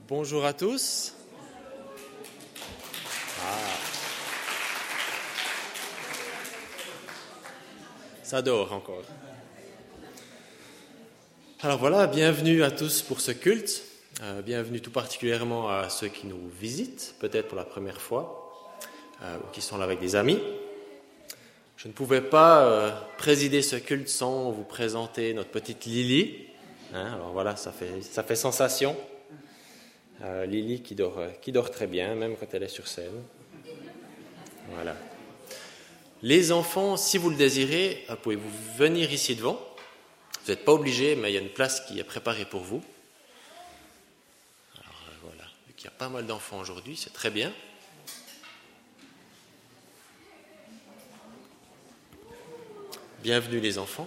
Bonjour à tous. Ça dort encore. Alors voilà, bienvenue à tous pour ce culte. Bienvenue tout particulièrement à ceux qui nous visitent, peut-être pour la première fois, ou qui sont là avec des amis. Je ne pouvais pas présider ce culte sans vous présenter notre petite Lily. Alors voilà, ça fait sensation. Lily qui dort très bien, même quand elle est sur scène. Voilà. Les enfants, si vous le désirez, pouvez-vous venir ici devant. Vous n'êtes pas obligés, mais il y a une place qui est préparée pour vous. Alors voilà, vu qu'il y a pas mal d'enfants aujourd'hui, c'est très bien. Bienvenue les enfants.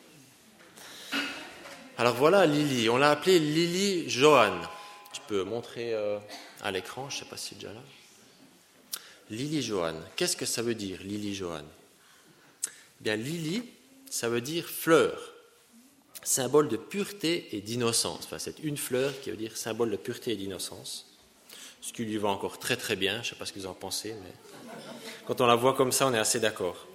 Alors voilà Lily, on l'a appelée Lily Johan. Tu peux montrer à l'écran, je ne sais pas si c'est déjà là. Lily Johan, qu'est-ce que ça veut dire Lily Johan ? Bien Lily, ça veut dire fleur, symbole de pureté et d'innocence. Enfin, c'est une fleur qui veut dire symbole de pureté et d'innocence. Ce qui lui va encore très très bien, je ne sais pas ce que vous en pensez, mais quand on la voit comme ça, on est assez d'accord.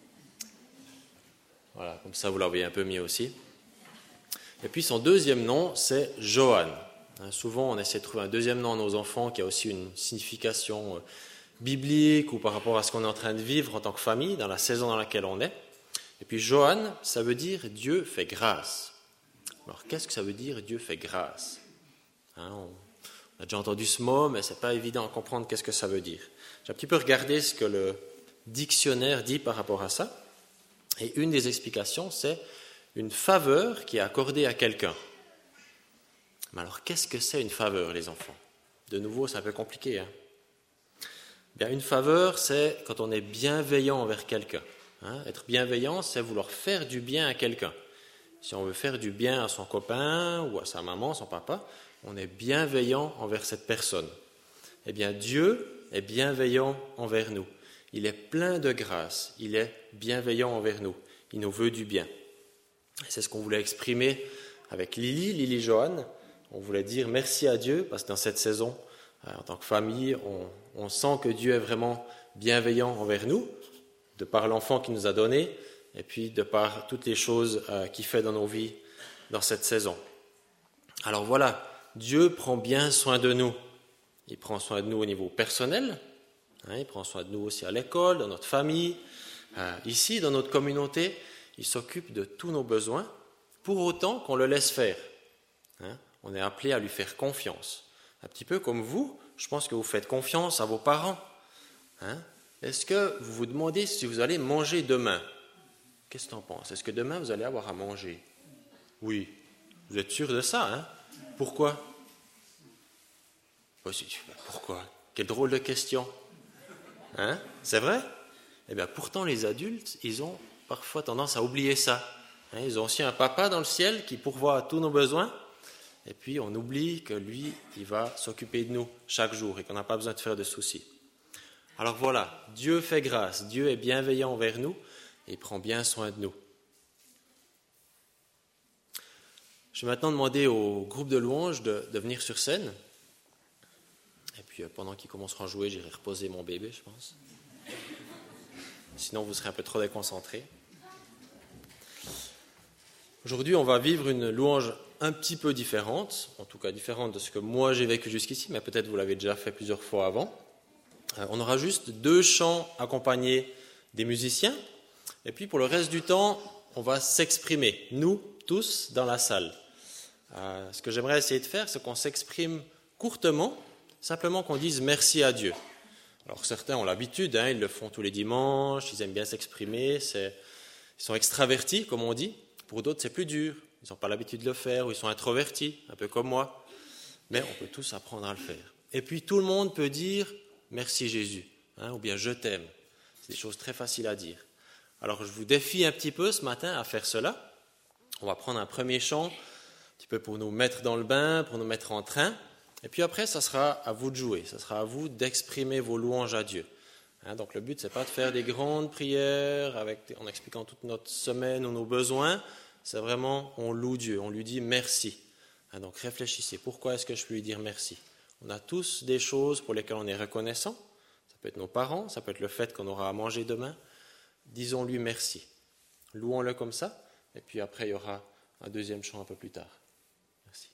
Voilà, comme ça vous la voyez un peu mieux aussi. Et puis son deuxième nom, c'est Johan. Souvent, on essaie de trouver un deuxième nom à nos enfants qui a aussi une signification biblique ou par rapport à ce qu'on est en train de vivre en tant que famille, dans la saison dans laquelle on est. Et puis Johan, ça veut dire Dieu fait grâce. Alors, qu'est-ce que ça veut dire Dieu fait grâce ? On a déjà entendu ce mot, mais ce n'est pas évident à comprendre qu'est-ce que ça veut dire. J'ai un petit peu regardé ce que le dictionnaire dit par rapport à ça. Et une des explications, c'est une faveur qui est accordée à quelqu'un. Mais alors, qu'est-ce que c'est une faveur, les enfants ? De nouveau, c'est un peu compliqué. Bien, une faveur, c'est quand on est bienveillant envers quelqu'un. Être bienveillant, c'est vouloir faire du bien à quelqu'un. Si on veut faire du bien à son copain ou à sa maman, son papa, on est bienveillant envers cette personne. Eh bien, Dieu est bienveillant envers nous. Il est plein de grâce, il est bienveillant envers nous, il nous veut du bien. Et c'est ce qu'on voulait exprimer avec Lily Johan. On voulait dire merci à Dieu, parce que dans cette saison, en tant que famille, on sent que Dieu est vraiment bienveillant envers nous, de par l'enfant qu'il nous a donné, et puis de par toutes les choses qu'il fait dans nos vies dans cette saison. Alors voilà, Dieu prend bien soin de nous. Il prend soin de nous au niveau personnel, il prend soin de nous aussi à l'école, dans notre famille, ici, dans notre communauté. Il s'occupe de tous nos besoins, pour autant qu'on le laisse faire. On est appelé à lui faire confiance. Un petit peu comme vous, je pense que vous faites confiance à vos parents. Est-ce que vous vous demandez si vous allez manger demain ? Qu'est-ce que tu en penses ? Est-ce que demain vous allez avoir à manger ? Oui. Vous êtes sûr de ça, Pourquoi ? Pourquoi ? Quelle drôle de question. C'est vrai ? Eh bien, pourtant, les adultes, ils ont parfois tendance à oublier ça. Ils ont aussi un papa dans le ciel qui pourvoit à tous nos besoins. Et puis, on oublie que lui, il va s'occuper de nous chaque jour et qu'on n'a pas besoin de faire de soucis. Alors voilà, Dieu fait grâce. Dieu est bienveillant envers nous et il prend bien soin de nous. Je vais maintenant demander au groupe de louanges de venir sur scène. Et puis, pendant qu'ils commenceront à jouer, j'irai reposer mon bébé, je pense. Sinon, vous serez un peu trop déconcentrés. Aujourd'hui, on va vivre une louange un petit peu différente, en tout cas différente de ce que moi j'ai vécu jusqu'ici, mais peut-être vous l'avez déjà fait plusieurs fois avant. On aura juste 2 chants accompagnés des musiciens, et puis pour le reste du temps, on va s'exprimer, nous tous, dans la salle. Ce que j'aimerais essayer de faire, c'est qu'on s'exprime courtement, simplement qu'on dise merci à Dieu. Alors certains ont l'habitude, ils le font tous les dimanches, ils aiment bien s'exprimer, ils sont extravertis, comme on dit. Pour d'autres, c'est plus dur, ils n'ont pas l'habitude de le faire, ou ils sont introvertis, un peu comme moi. Mais on peut tous apprendre à le faire. Et puis tout le monde peut dire « Merci Jésus », ou bien « Je t'aime ». C'est des choses très faciles à dire. Alors je vous défie un petit peu ce matin à faire cela. On va prendre un premier chant, un petit peu pour nous mettre dans le bain, pour nous mettre en train. Et puis après, ça sera à vous de jouer, ça sera à vous d'exprimer vos louanges à Dieu. Donc le but, ce n'est pas de faire des grandes prières en expliquant toute notre semaine ou nos besoins. C'est vraiment, on loue Dieu, on lui dit merci. Donc réfléchissez, pourquoi est-ce que je peux lui dire merci? On a tous des choses pour lesquelles on est reconnaissant. Ça peut être nos parents, ça peut être le fait qu'on aura à manger demain. Disons-lui merci. Louons-le comme ça, et puis après il y aura un deuxième chant un peu plus tard. Merci.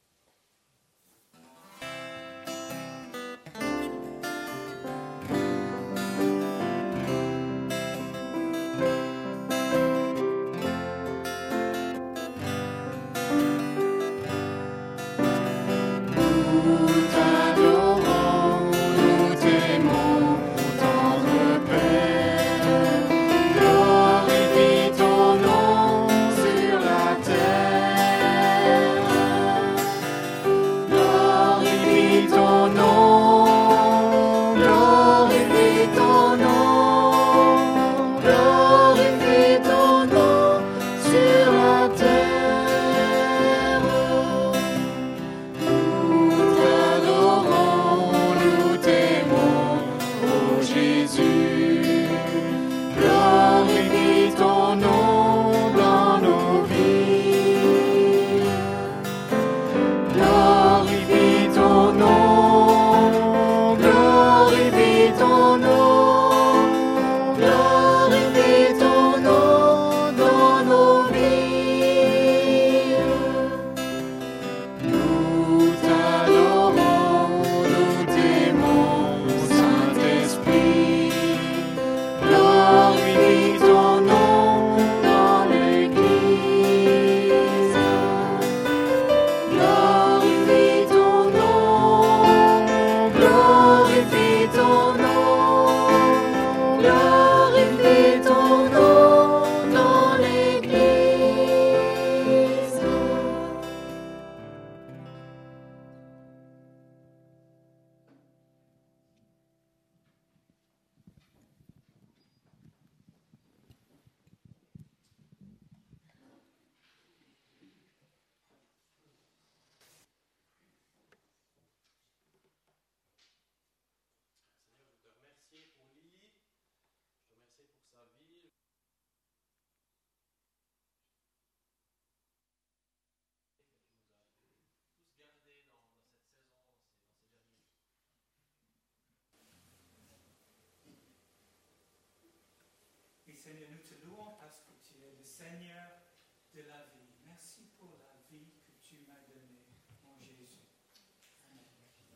Seigneur, nous te louons parce que tu es le Seigneur de la vie. Merci pour la vie que tu m'as donnée, mon Jésus. Amen.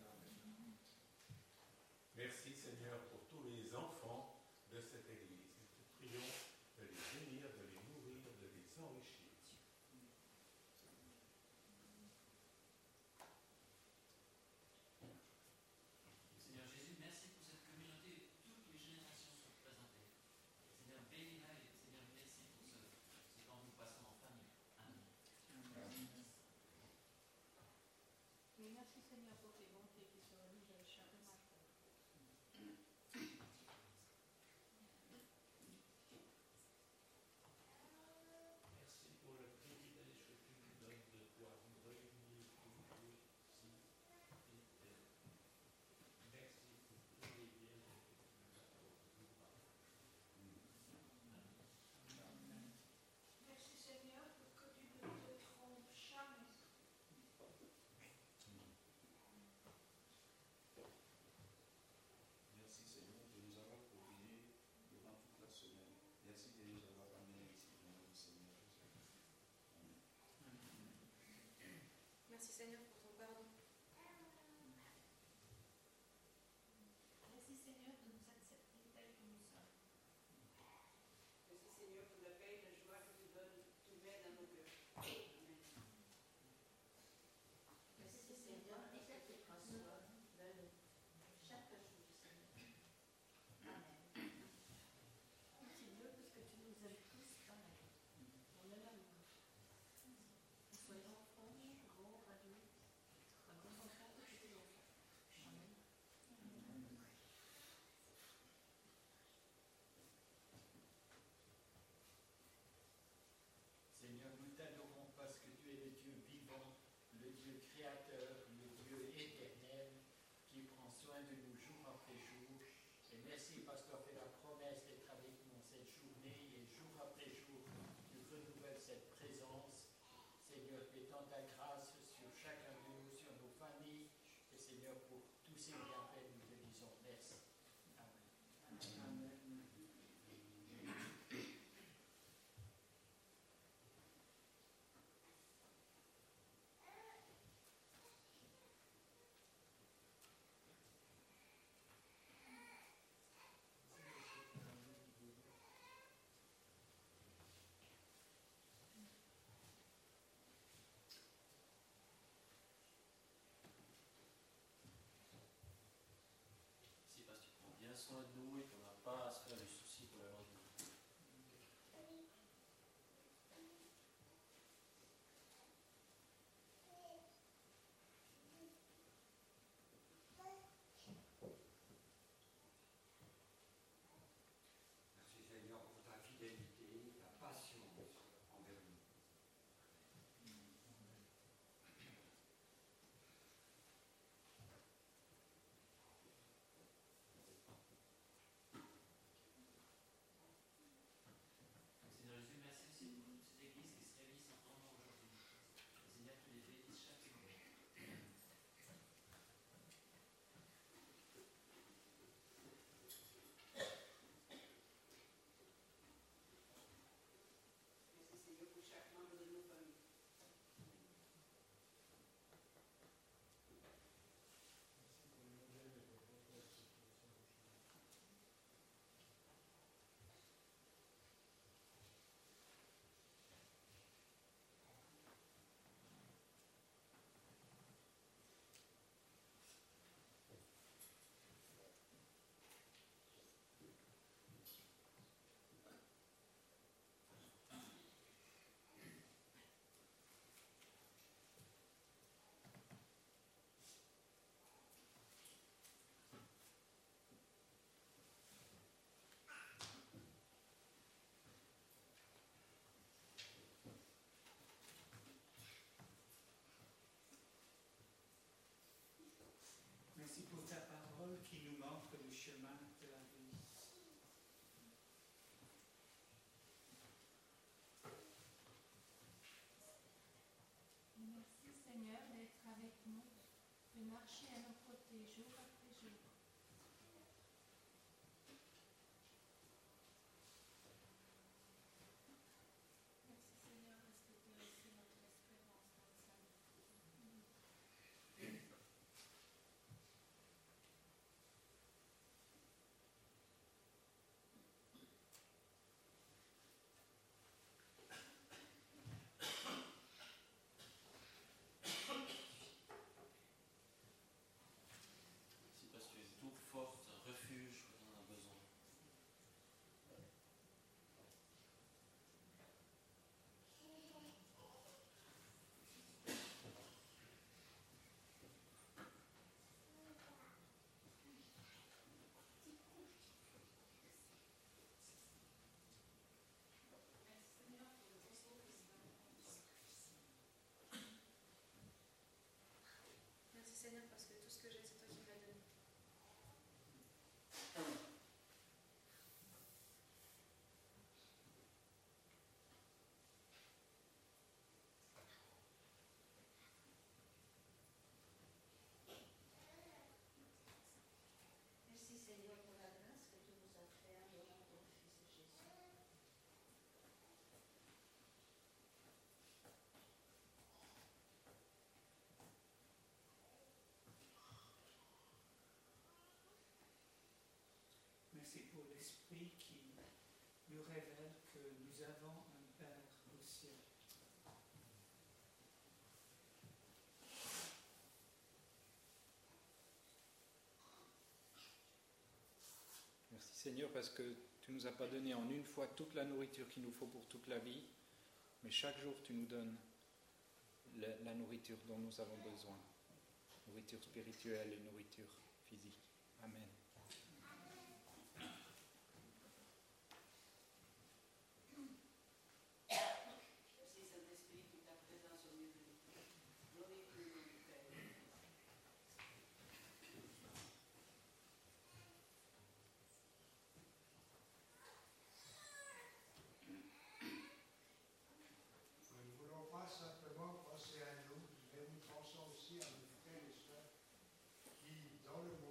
Merci Seigneur pour tous les enfants de cette Église. Nous te prions de les bénir, de les nourrir, de les enrichir. Seigneur Jésus, merci pour cette communauté et toutes les générations sont représentées. Seigneur, bénis-la et Seigneur, merci pour ce temps que nous passons en famille. Amen. Oui, merci Seigneur pour tes bontés qui sont nouvelles chaque matin. Merci pour le privilège que tu nous donnes de pouvoir nous réunir toujours ici. Merci pour tous les biens que tu nous apportes. Merci Seigneur pour que tu ne te trompes jamais. Merci Seigneur de nous avoir providé durant toute la semaine. Merci de nous avoir amenés ici au nom du Seigneur Jésus. Amen. Merci Seigneur pour ton pardon. Merci Seigneur de nous accepter tels que nous sommes. Merci Seigneur pour la paix et la joie que tu donnes, tu mets dans nos cœurs. Amen. Merci Seigneur et que tu transformes de nous chaque jour, Seigneur. Amen. Continue parce que tu nous aimes tous pareil. On est l'amour. Nous soyons enfants, grands, adultes, grands enfants ou petits enfants. Amen. Seigneur, nous t'adorons parce que tu es le Dieu vivant, le Dieu créateur, le Dieu éternel qui prend soin de nous jour après jour. Et merci parce que tu as fait la promesse d'être avec nous cette journée et jour après jour, tu renouvelles cette présence. Seigneur, étends ta grâce sur aussi, et après nous te disons merci. Amen. Merci parce que tu prends bien soin de nous et qu'on n'a pas à se faire du souci pour le lendemain. Merci Seigneur pour ta fidélité, ta patience envers nous. Seigneur Jésus, merci aussi pour toute cette église qui se réunit sans temps aujourd'hui. Seigneur, tu les bénisses chaque jour. Merci Seigneur pour chaque membre de nos familles. Merci pour ta parole qui nous montre le chemin de la vie. Merci Seigneur d'être avec nous, de marcher à nos côtés jour après jour. Merci Seigneur parce que tu es aussi notre espérance dans le salut. Merci parce que tu es une tour forte, un refuge quand on en a besoin. Merci Seigneur parce que tout ce que j'ai, c'est toi qui m'as donné. Merci Seigneur pour la grâce que tu nous as fait en donnant ton Fils Jésus. Merci pour l'Esprit qui nous révèle que nous avons un Père au ciel. Merci Seigneur parce que tu nous as pas donné en une fois toute la nourriture qu'il nous faut pour toute la vie, mais chaque jour tu nous donnes la nourriture dont nous avons besoin, nourriture spirituelle et nourriture physique. Amen. Merci Saint-Esprit pour ta présence au milieu de nous. Glorifie le nom du Père. Nous ne voulons pas simplement penser à nous, mais nous pensons aussi à nos frères et sœurs qui, dans le monde,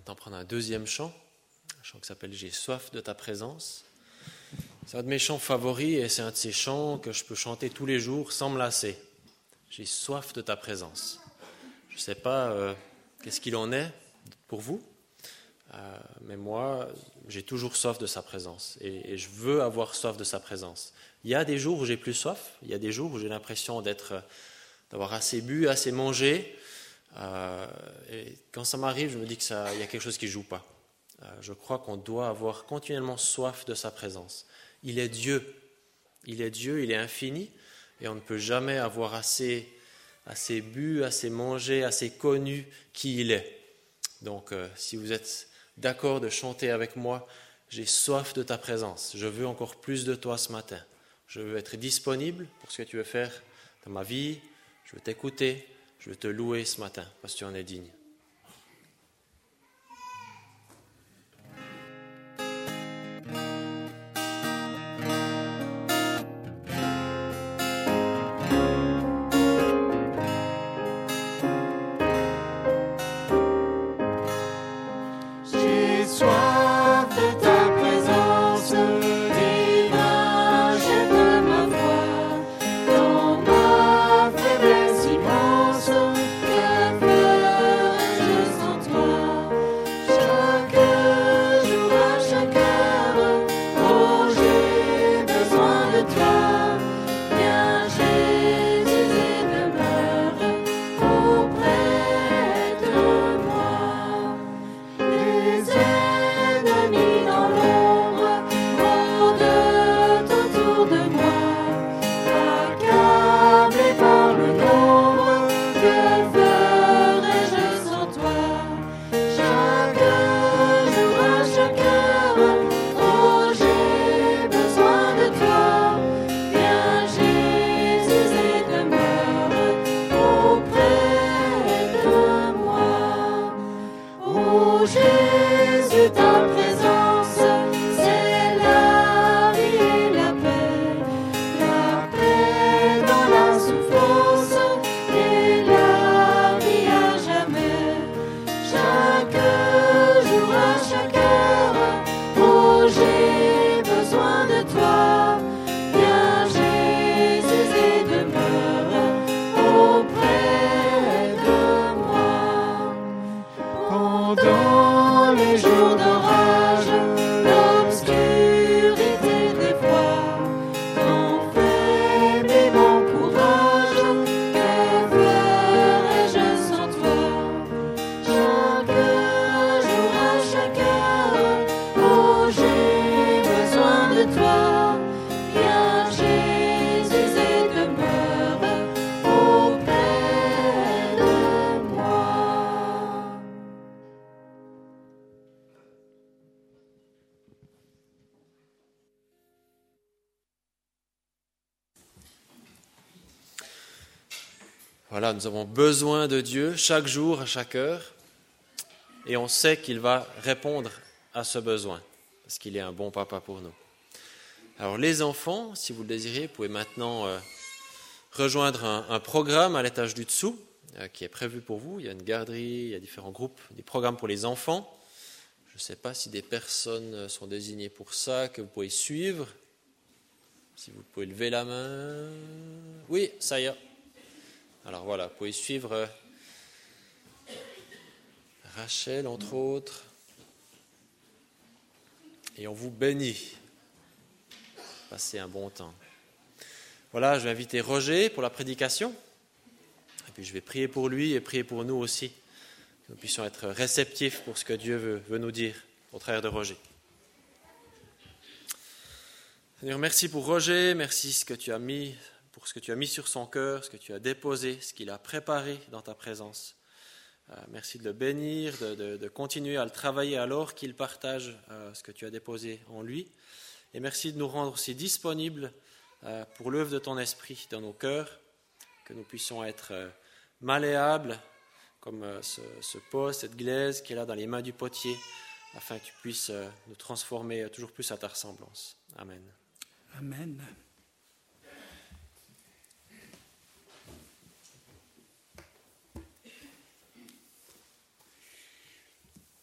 maintenant prendre un deuxième chant, un chant qui s'appelle « J'ai soif de ta présence ». C'est un de mes chants favoris et c'est un de ces chants que je peux chanter tous les jours sans me lasser. J'ai soif de ta présence. Je ne sais pas qu'est-ce qu'il en est pour vous, mais moi, j'ai toujours soif de sa présence et je veux avoir soif de sa présence. Il y a des jours où j'ai plus soif, il y a des jours où j'ai l'impression d'avoir assez bu, assez mangé. Et quand ça m'arrive, je me dis qu'il y a quelque chose qui ne joue pas. Je crois qu'on doit avoir continuellement soif de sa présence. Il est Dieu, il est infini, et on ne peut jamais avoir assez bu, assez mangé, assez connu qui il est. Donc, si vous êtes d'accord de chanter avec moi, j'ai soif de ta présence, je veux encore plus de toi ce matin. Je veux être disponible pour ce que tu veux faire dans ma vie, je veux t'écouter, je veux te louer ce matin, parce que tu en es digne. Voilà, nous avons besoin de Dieu chaque jour, à chaque heure, et on sait qu'il va répondre à ce besoin, parce qu'il est un bon papa pour nous. Alors les enfants, si vous le désirez, vous pouvez maintenant rejoindre un programme à l'étage du dessous, qui est prévu pour vous. Il y a une garderie, il y a différents groupes, des programmes pour les enfants. Je ne sais pas si des personnes sont désignées pour ça, que vous pouvez suivre. Si vous pouvez lever la main. Oui, ça y est. Alors voilà, vous pouvez suivre Rachel, entre autres. Et on vous bénit. Passez un bon temps. Voilà, je vais inviter Roger pour la prédication. Et puis je vais prier pour lui et prier pour nous aussi. Que nous puissions être réceptifs pour ce que Dieu veut nous dire au travers de Roger. Seigneur, merci pour Roger, merci pour ce que tu as mis sur son cœur, ce que tu as déposé, ce qu'il a préparé dans ta présence. Merci de le bénir, de continuer à le travailler alors qu'il partage ce que tu as déposé en lui. Et merci de nous rendre aussi disponibles pour l'œuvre de ton esprit dans nos cœurs, que nous puissions être malléables comme ce pot, cette glaise qui est là dans les mains du potier, afin que tu puisses nous transformer toujours plus à ta ressemblance. Amen. Amen.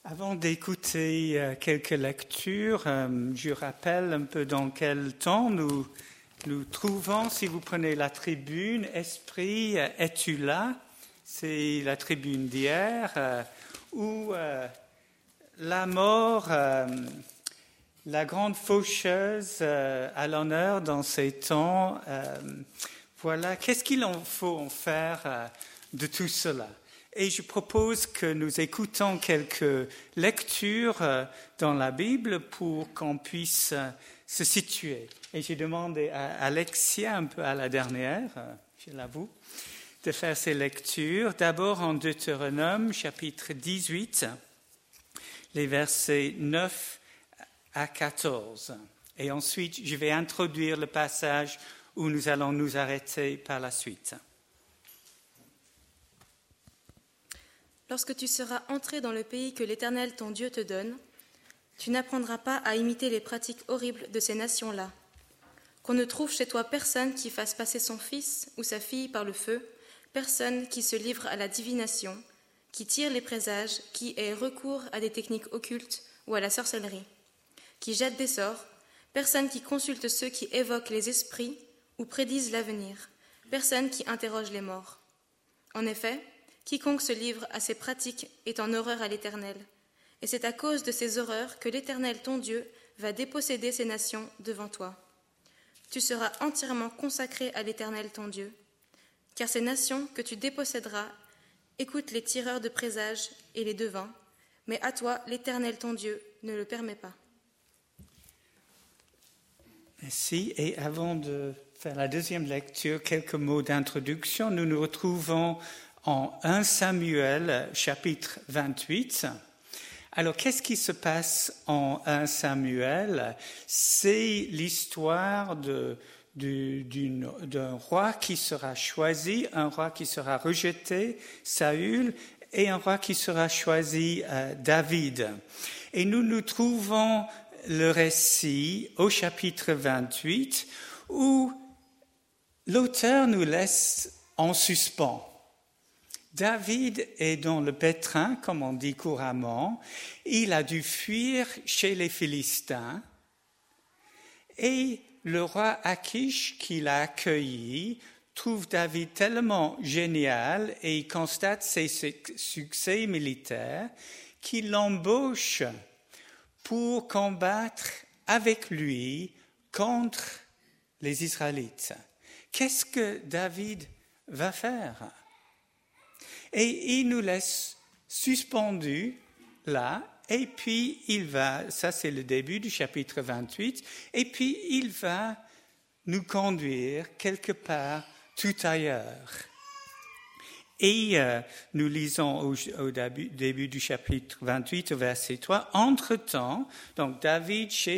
Avant d'écouter quelques lectures, je rappelle un peu dans quel temps nous trouvons. Si vous prenez la tribune, Esprit, es-tu là? C'est la tribune d'hier, où la mort, la grande faucheuse à l'honneur dans ces temps. Voilà, qu'est-ce qu'il en faut en faire de tout cela? Et je propose que nous écoutons quelques lectures dans la Bible pour qu'on puisse se situer. Et j'ai demandé à Alexia, un peu à la dernière, je l'avoue, de faire ces lectures. D'abord en Deutéronome, chapitre 18, les versets 9 à 14. Et ensuite, je vais introduire le passage où nous allons nous arrêter par la suite. Lorsque tu seras entré dans le pays que l'Éternel ton Dieu te donne, tu n'apprendras pas à imiter les pratiques horribles de ces nations-là. Qu'on ne trouve chez toi personne qui fasse passer son fils ou sa fille par le feu, personne qui se livre à la divination, qui tire les présages, qui ait recours à des techniques occultes ou à la sorcellerie, qui jette des sorts, personne qui consulte ceux qui évoquent les esprits ou prédisent l'avenir, personne qui interroge les morts. En effet, quiconque se livre à ces pratiques est en horreur à l'Éternel, et c'est à cause de ces horreurs que l'Éternel ton Dieu va déposséder ces nations devant toi. Tu seras entièrement consacré à l'Éternel ton Dieu, car ces nations que tu déposséderas écoutent les tireurs de présages et les devins, mais à toi, l'Éternel ton Dieu ne le permet pas. Merci. Et avant de faire la deuxième lecture, quelques mots d'introduction. Nous nous retrouvons en 1 Samuel, chapitre 28. Alors, qu'est-ce qui se passe en 1 Samuel? C'est l'histoire d'un roi qui sera choisi, un roi qui sera rejeté, Saül, et un roi qui sera choisi, David. Et nous nous trouvons le récit au chapitre 28 où l'auteur nous laisse en suspens. David est dans le pétrin, comme on dit couramment. Il a dû fuir chez les Philistins. Et le roi Achish, qui l'a accueilli, trouve David tellement génial et il constate ses succès militaires qu'il l'embauche pour combattre avec lui contre les Israélites. Qu'est-ce que David va faire? Et il nous laisse suspendus là, et puis il va, ça c'est le début du chapitre 28, et puis il va nous conduire quelque part tout ailleurs. Et nous lisons au début du chapitre 28, au verset 3, entre-temps, donc David chez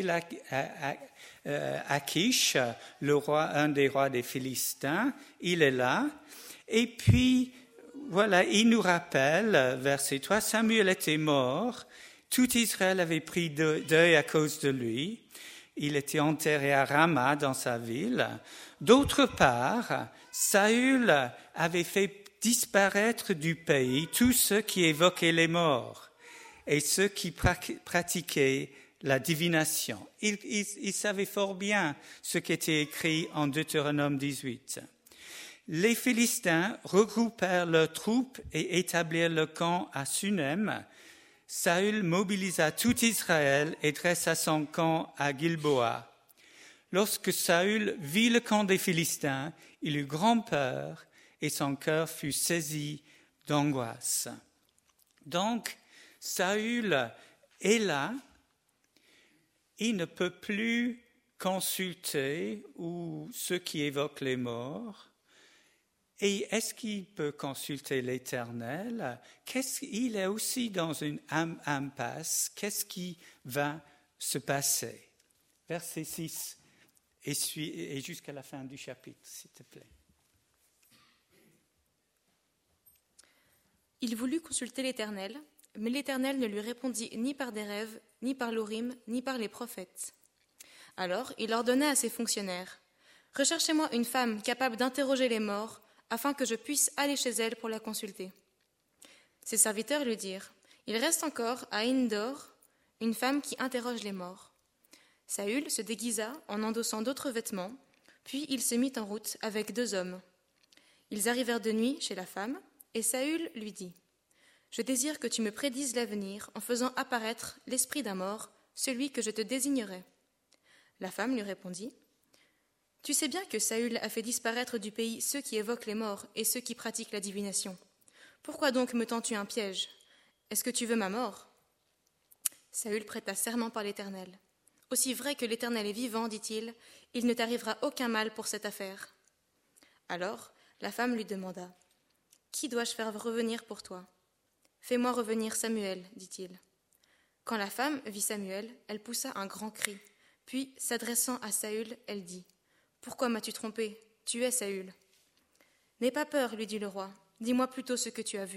Achish, le roi, un des rois des Philistins, il est là, et puis voilà, il nous rappelle, verset 3, Samuel était mort, tout Israël avait pris deuil à cause de lui, il était enterré à Rama dans sa ville. D'autre part, Saül avait fait disparaître du pays tous ceux qui évoquaient les morts et ceux qui pratiquaient la divination. Il savait fort bien ce qui était écrit en Deutéronome 18. Les Philistins regroupèrent leurs troupes et établirent le camp à Sunem. Saül mobilisa tout Israël et dressa son camp à Gilboa. Lorsque Saül vit le camp des Philistins, il eut grand peur et son cœur fut saisi d'angoisse. Donc, Saül est là, il ne peut plus consulter ou ceux qui évoquent les morts. Et est-ce qu'il peut consulter l'Éternel? Il est aussi dans une impasse. Qu'est-ce qui va se passer? Verset 6 et jusqu'à la fin du chapitre, s'il te plaît. Il voulut consulter l'Éternel, mais l'Éternel ne lui répondit ni par des rêves, ni par l'Urim, ni par les prophètes. Alors il ordonna à ses fonctionnaires, « Recherchez-moi une femme capable d'interroger les morts, afin que je puisse aller chez elle pour la consulter. » Ses serviteurs lui dirent, « Il reste encore à Endor une femme qui interroge les morts. Saül se déguisa en endossant d'autres vêtements, puis il se mit en route avec 2 hommes. Ils arrivèrent de nuit chez la femme, et Saül lui dit « Je désire que tu me prédises l'avenir en faisant apparaître l'esprit d'un mort, celui que je te désignerai. » La femme lui répondit « Tu sais bien que Saül a fait disparaître du pays ceux qui évoquent les morts et ceux qui pratiquent la divination. Pourquoi donc me tends-tu un piège ? Est-ce que tu veux ma mort ?» Saül prêta serment par l'Éternel. « Aussi vrai que l'Éternel est vivant, dit-il, il ne t'arrivera aucun mal pour cette affaire. » Alors la femme lui demanda « Qui dois-je faire revenir pour toi ? Fais-moi revenir Samuel, dit-il. » Quand la femme vit Samuel, elle poussa un grand cri. Puis, s'adressant à Saül, elle dit « Pourquoi m'as-tu trompé ? Tu es Saül. »« N'aie pas peur, lui dit le roi. Dis-moi plutôt ce que tu as vu. »«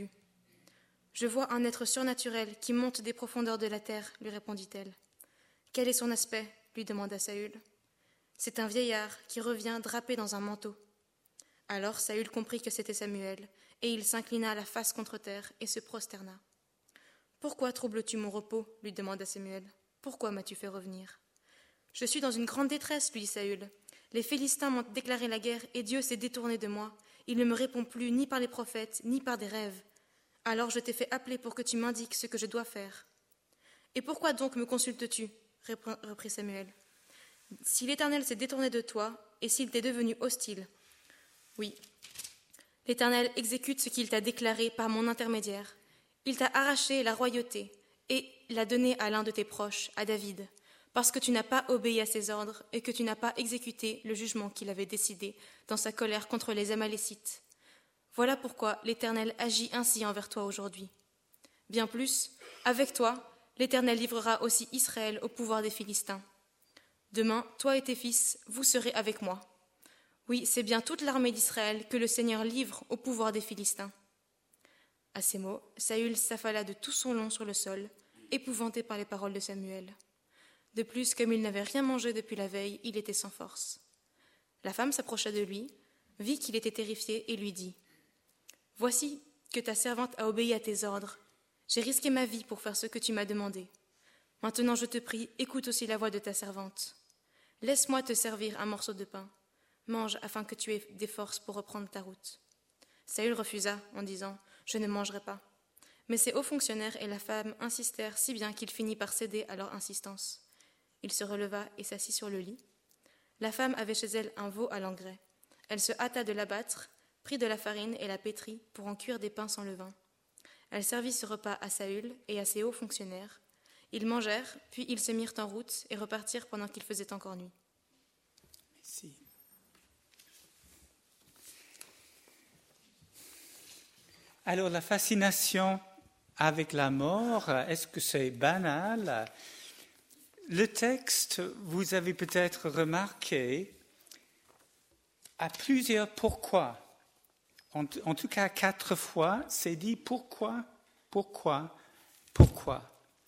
Je vois un être surnaturel qui monte des profondeurs de la terre, lui répondit-elle. »« Quel est son aspect ? Lui demanda Saül. »« C'est un vieillard qui revient drapé dans un manteau. » Alors Saül comprit que c'était Samuel, et il s'inclina la face contre terre et se prosterna. « Pourquoi troubles-tu mon repos ? Lui demanda Samuel. « Pourquoi m'as-tu fait revenir ? » « Je suis dans une grande détresse, lui dit Saül. Les Philistins m'ont déclaré la guerre, et Dieu s'est détourné de moi. Il ne me répond plus ni par les prophètes, ni par des rêves. Alors je t'ai fait appeler pour que tu m'indiques ce que je dois faire. »« Et pourquoi donc me consultes-tu ? Reprit Samuel. Si l'Éternel s'est détourné de toi, et s'il t'est devenu hostile. Oui, l'Éternel exécute ce qu'il t'a déclaré par mon intermédiaire. Il t'a arraché la royauté, et l'a donnée à l'un de tes proches, à David, parce que tu n'as pas obéi à ses ordres et que tu n'as pas exécuté le jugement qu'il avait décidé dans sa colère contre les Amalécites. Voilà pourquoi l'Éternel agit ainsi envers toi aujourd'hui. Bien plus, avec toi, l'Éternel livrera aussi Israël au pouvoir des Philistins. Demain, toi et tes fils, vous serez avec moi. Oui, c'est bien toute l'armée d'Israël que le Seigneur livre au pouvoir des Philistins. » À ces mots, Saül s'affala de tout son long sur le sol, épouvanté par les paroles de Samuel. De plus, comme il n'avait rien mangé depuis la veille, il était sans force. La femme s'approcha de lui, vit qu'il était terrifié et lui dit « Voici que ta servante a obéi à tes ordres. J'ai risqué ma vie pour faire ce que tu m'as demandé. Maintenant, je te prie, écoute aussi la voix de ta servante. Laisse-moi te servir un morceau de pain. Mange afin que tu aies des forces pour reprendre ta route. » Saül refusa en disant « Je ne mangerai pas. » Mais ces hauts fonctionnaires et la femme insistèrent si bien qu'il finit par céder à leur insistance. Il se releva et s'assit sur le lit. La femme avait chez elle un veau à l'engrais. Elle se hâta de l'abattre, prit de la farine et la pétrit pour en cuire des pains sans levain. Elle servit ce repas à Saül et à ses hauts fonctionnaires. Ils mangèrent, puis ils se mirent en route et repartirent pendant qu'il faisait encore nuit. Merci. Alors, la fascination avec la mort, est-ce que c'est banal ? Le texte, vous avez peut-être remarqué, a plusieurs pourquoi. En tout cas, 4 fois, c'est dit pourquoi, pourquoi, pourquoi.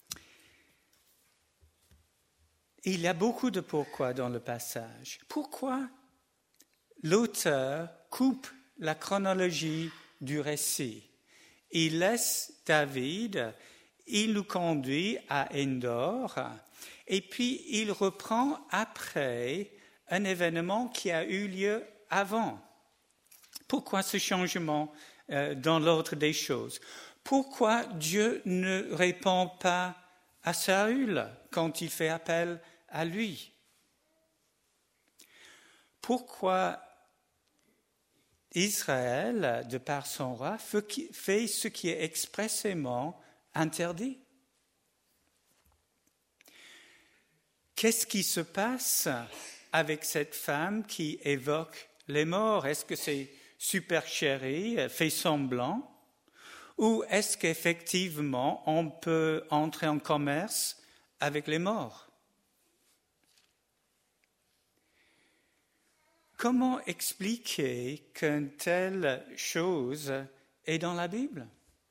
Et il y a beaucoup de pourquoi dans le passage. Pourquoi l'auteur coupe la chronologie du récit. Il laisse David, il nous conduit à Endor, et puis il reprend après un événement qui a eu lieu avant. Pourquoi ce changement dans l'ordre des choses ? Pourquoi Dieu ne répond pas à Saül quand il fait appel à lui ? Pourquoi Israël, de par son roi, fait ce qui est expressément interdit ? Qu'est-ce qui se passe avec cette femme qui évoque les morts ? Est-ce que c'est supercherie, fait semblant ? Ou est-ce qu'effectivement on peut entrer en commerce avec les morts ? Comment expliquer qu'une telle chose est dans la Bible ?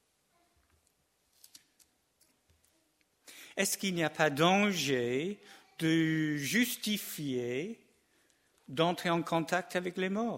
Est-ce qu'il n'y a pas danger de justifier d'entrer en contact avec les morts ?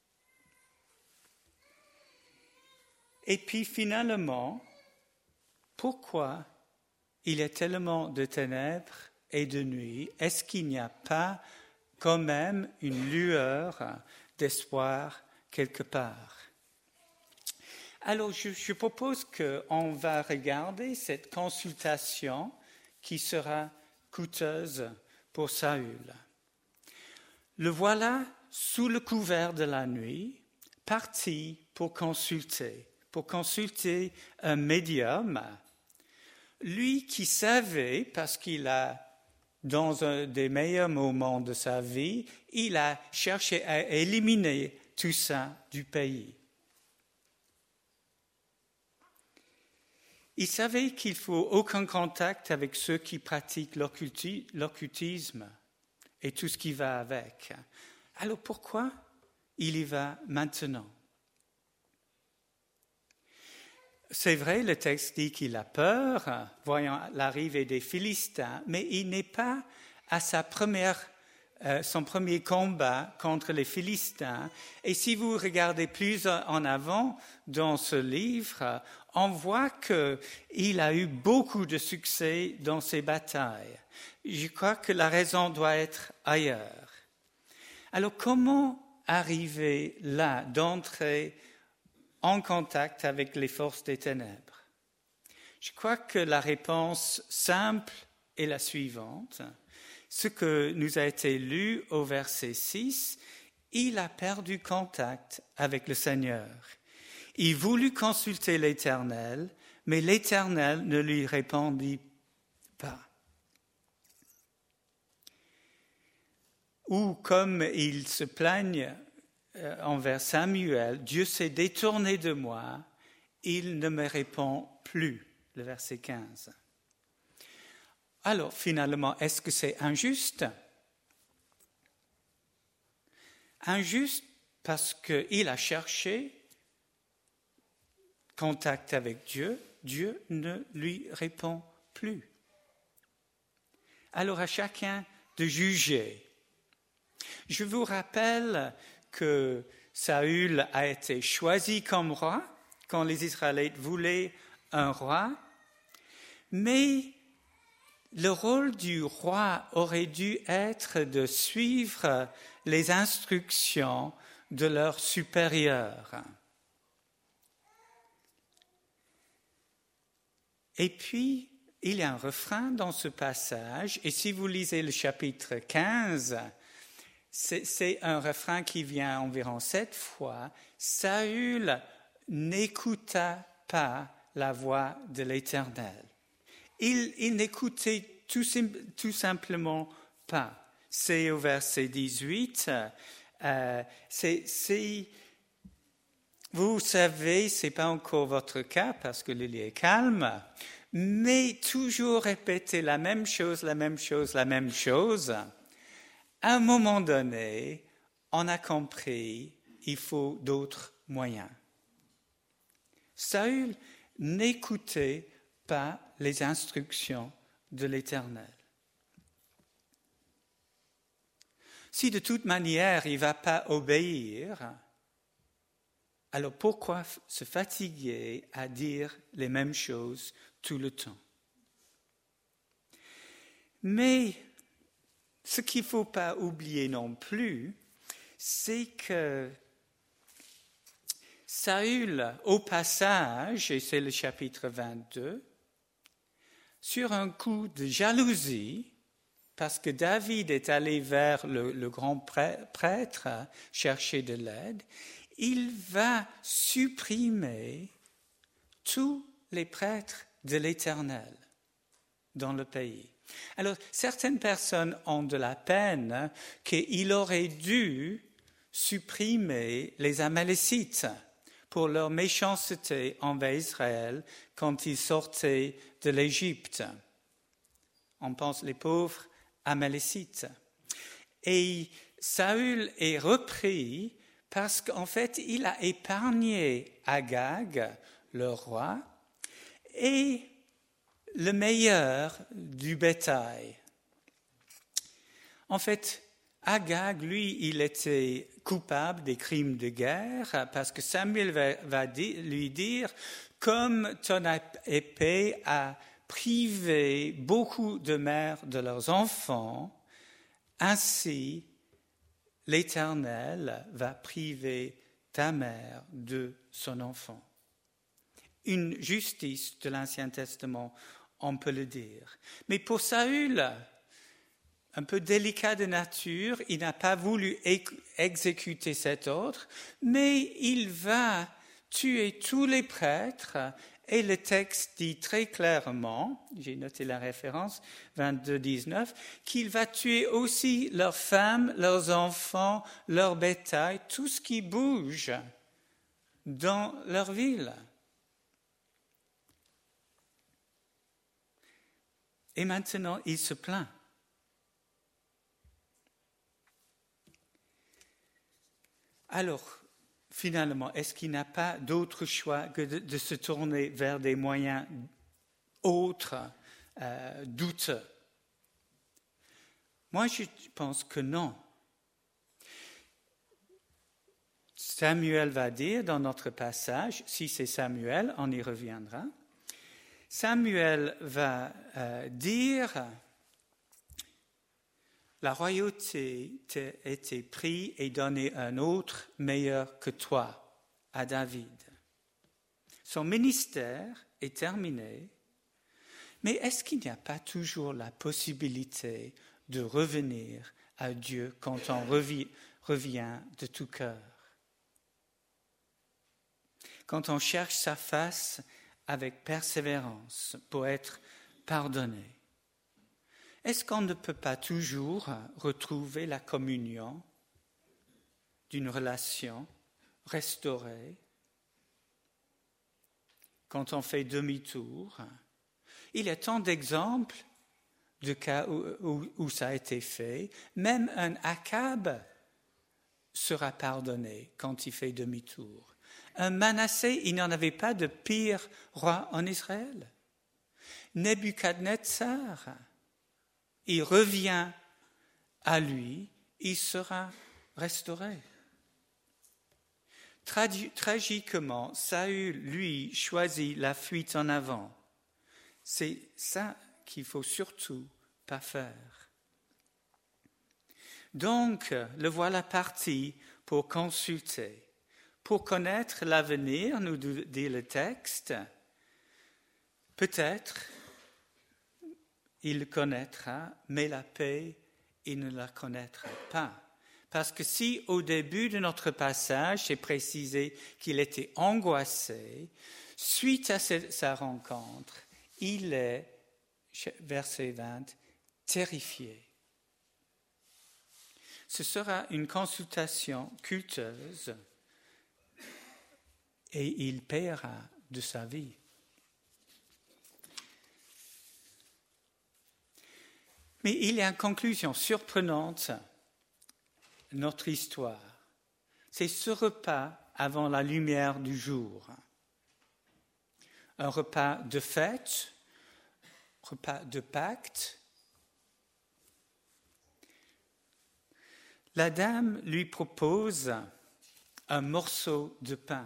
Et puis finalement, pourquoi il y a tellement de ténèbres et de nuit? Est-ce qu'il n'y a pas quand même une lueur d'espoir quelque part? Alors, je propose qu'on va regarder cette consultation qui sera coûteuse pour Saül. Le voilà sous le couvert de la nuit, parti pour consulter un médium, lui qui savait, parce qu'il a, dans un des meilleurs moments de sa vie, il a cherché à éliminer tout ça du pays. Il savait qu'il ne faut aucun contact avec ceux qui pratiquent l'occultisme et tout ce qui va avec. Alors pourquoi il y va maintenant? C'est vrai, le texte dit qu'il a peur, voyant l'arrivée des Philistins, mais il n'est pas à son premier combat contre les Philistins. Et si vous regardez plus en avant dans ce livre, on voit qu'il a eu beaucoup de succès dans ses batailles. Je crois que la raison doit être ailleurs. Alors comment arriver là, d'entrer en contact avec les forces des ténèbres? Je crois que la réponse simple est la suivante. Ce que nous a été lu au verset 6, il a perdu contact avec le Seigneur. Il voulut consulter l'Éternel, mais l'Éternel ne lui répondit pas. Ou comme il se plaigne envers Samuel, Dieu s'est détourné de moi, il ne me répond plus, le verset 15. Alors finalement, est-ce que c'est injuste? Injuste parce qu'il a cherché contact avec Dieu, Dieu ne lui répond plus. Alors à chacun de juger. Je vous rappelle que Saül a été choisi comme roi quand les Israélites voulaient un roi, mais le rôle du roi aurait dû être de suivre les instructions de leur supérieur. Et puis, il y a un refrain dans ce passage, et si vous lisez le chapitre 15, c'est un refrain qui vient environ 7 fois. Saül n'écouta pas la voix de l'Éternel. Il n'écoutait tout simplement pas. C'est au verset 18. Vous savez, ce n'est pas encore votre cas parce que le lit est calme, mais toujours répéter la même chose. À un moment donné, on a compris, il faut d'autres moyens. Saül n'écoutait pas les instructions de l'Éternel. Si de toute manière il ne va pas obéir, alors pourquoi se fatiguer à dire les mêmes choses tout le temps? Mais ce qu'il ne faut pas oublier non plus, c'est que Saül, au passage, et c'est le chapitre 22, sur un coup de jalousie, parce que David est allé vers le grand prêtre chercher de l'aide, il va supprimer tous les prêtres de l'Éternel dans le pays. Alors, certaines personnes ont de la peine qu'il aurait dû supprimer les Amalécites pour leur méchanceté envers Israël quand ils sortaient de l'Égypte. On pense les pauvres Amalécites. Et Saül est repris parce qu'en fait, il a épargné Agag, le roi, et le meilleur du bétail. En fait, Agag, lui, il était coupable des crimes de guerre parce que Samuel va lui dire, comme ton épée a privé beaucoup de mères de leurs enfants, ainsi l'Éternel va priver ta mère de son enfant. Une justice de l'Ancien Testament, on peut le dire. Mais pour Saül, un peu délicat de nature, il n'a pas voulu exécuter cet ordre, mais il va tuer tous les prêtres, et le texte dit très clairement, j'ai noté la référence, 22-19, qu'il va tuer aussi leurs femmes, leurs enfants, leur bétail, tout ce qui bouge dans leur ville. Et maintenant, il se plaint. Alors, finalement, est-ce qu'il n'a pas d'autre choix que de se tourner vers des moyens autres, douteux? Moi, je pense que non. Samuel va dire dans notre passage, si c'est Samuel, on y reviendra, Samuel va dire, la royauté t'a été prise et donnée à un autre meilleur que toi, à David. Son ministère est terminé, mais est-ce qu'il n'y a pas toujours la possibilité de revenir à Dieu quand on revient de tout cœur? Quand on cherche sa face avec persévérance pour être pardonné. Est-ce qu'on ne peut pas toujours retrouver la communion d'une relation restaurée quand on fait demi-tour? Il y a tant d'exemples de cas où ça a été fait. Même un Akab sera pardonné quand il fait demi-tour. Un Manassé, il n'y en avait pas de pire roi en Israël. Nebuchadnezzar, il revient à lui, il sera restauré. Tragiquement, Saül, lui, choisit la fuite en avant. C'est ça qu'il ne faut surtout pas faire. Donc, le voilà parti pour consulter. Pour connaître l'avenir, nous dit le texte, peut-être il le connaîtra, mais la paix, il ne la connaîtra pas. Parce que si au début de notre passage, c'est précisé qu'il était angoissé, suite à sa rencontre, il est, verset 20, terrifié. Ce sera une consultation culteuse et il paiera de sa vie. Mais il y a une conclusion surprenante à notre histoire. C'est ce repas avant la lumière du jour. Un repas de fête, repas de pacte. La dame lui propose un morceau de pain.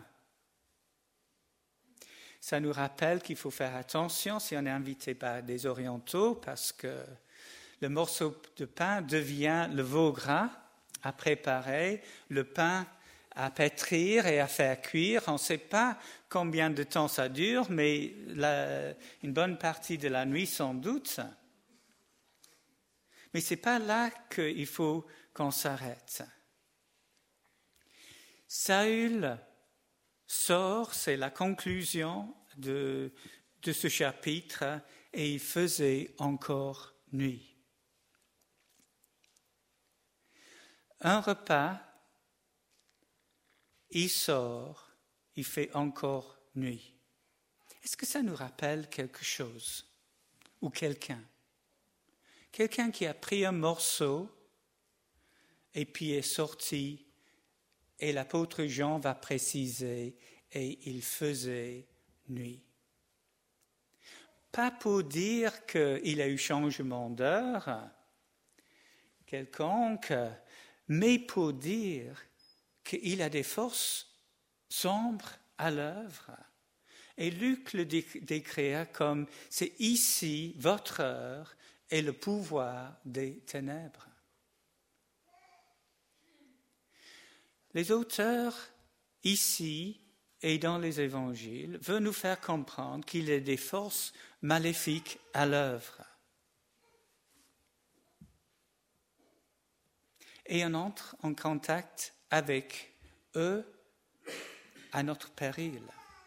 Ça nous rappelle qu'il faut faire attention si on est invité par des orientaux parce que le morceau de pain devient le veau gras à préparer, le pain à pétrir et à faire cuire. On ne sait pas combien de temps ça dure, mais une bonne partie de la nuit sans doute. Mais ce n'est pas là qu'il faut qu'on s'arrête. Saül sort, c'est la conclusion de ce chapitre, et il faisait encore nuit. Un repas, il sort, il fait encore nuit. Est-ce que ça nous rappelle quelque chose ou quelqu'un? Quelqu'un qui a pris un morceau et puis est sorti, et l'apôtre Jean va préciser, et il faisait nuit. Pas pour dire qu'il a eu changement d'heure quelconque, mais pour dire qu'il y a des forces sombres à l'œuvre. Et Luc le décrit comme « c'est ici votre heure et le pouvoir des ténèbres ». Les auteurs, ici et dans les évangiles, veulent nous faire comprendre qu'il y a des forces maléfiques à l'œuvre. Et on entre en contact avec eux à notre péril.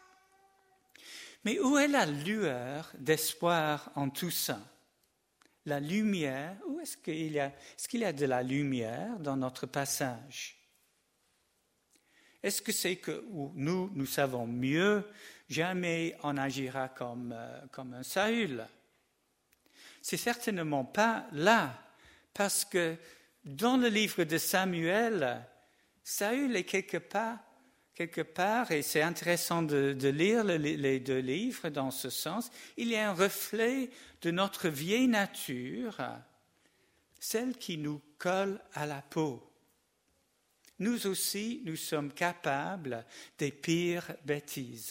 Mais où est la lueur d'espoir en tout ça? La lumière, où est-ce qu'il y a de la lumière dans notre passage? Est-ce que c'est que nous savons mieux, jamais on agira comme un Saül? C'est certainement pas là, parce que dans le livre de Samuel, Saül est quelque part, et c'est intéressant de lire les deux livres dans ce sens, il y a un reflet de notre vieille nature, celle qui nous colle à la peau. Nous aussi, nous sommes capables des pires bêtises.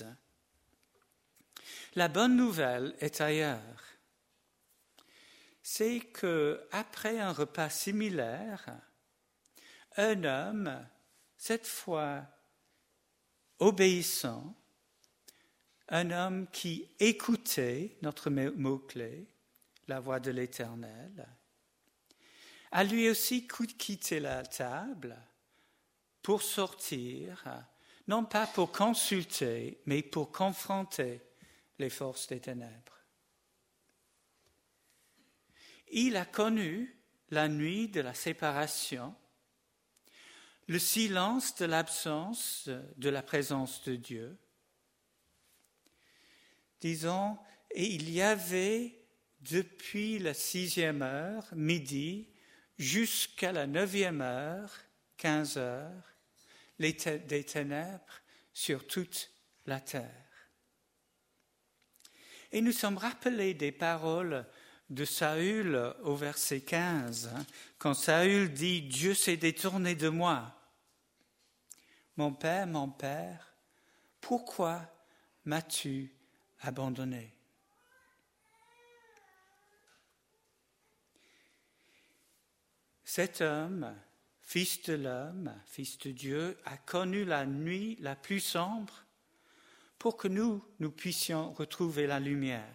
La bonne nouvelle est ailleurs. C'est qu'après un repas similaire, un homme, cette fois obéissant, un homme qui écoutait notre mot-clé, la voix de l'Éternel, a lui aussi quitté la table pour sortir, non pas pour consulter, mais pour confronter les forces des ténèbres. Il a connu la nuit de la séparation, le silence de l'absence de la présence de Dieu. Disons, et il y avait depuis la 6e heure, midi, jusqu'à la 9e heure, 15 heures, des ténèbres sur toute la terre. Et nous sommes rappelés des paroles de Saül au verset 15, quand Saül dit « Dieu s'est détourné de moi. Mon Père, pourquoi m'as-tu abandonné ?» Cet homme, fils de l'homme, fils de Dieu, a connu la nuit la plus sombre pour que nous puissions retrouver la lumière.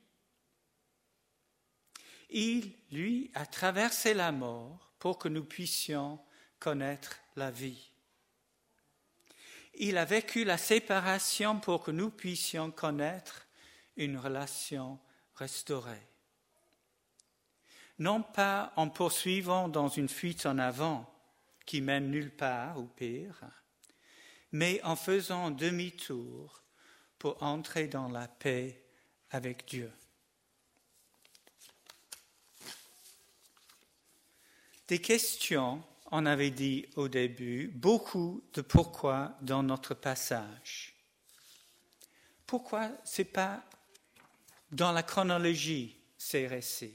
Il, lui, a traversé la mort pour que nous puissions connaître la vie. Il a vécu la séparation pour que nous puissions connaître une relation restaurée. Non pas en poursuivant dans une fuite en avant qui mène nulle part ou pire, mais en faisant demi-tour pour entrer dans la paix avec Dieu. Des questions, on avait dit au début, beaucoup de pourquoi dans notre passage. Pourquoi ce n'est pas dans la chronologie ces récits?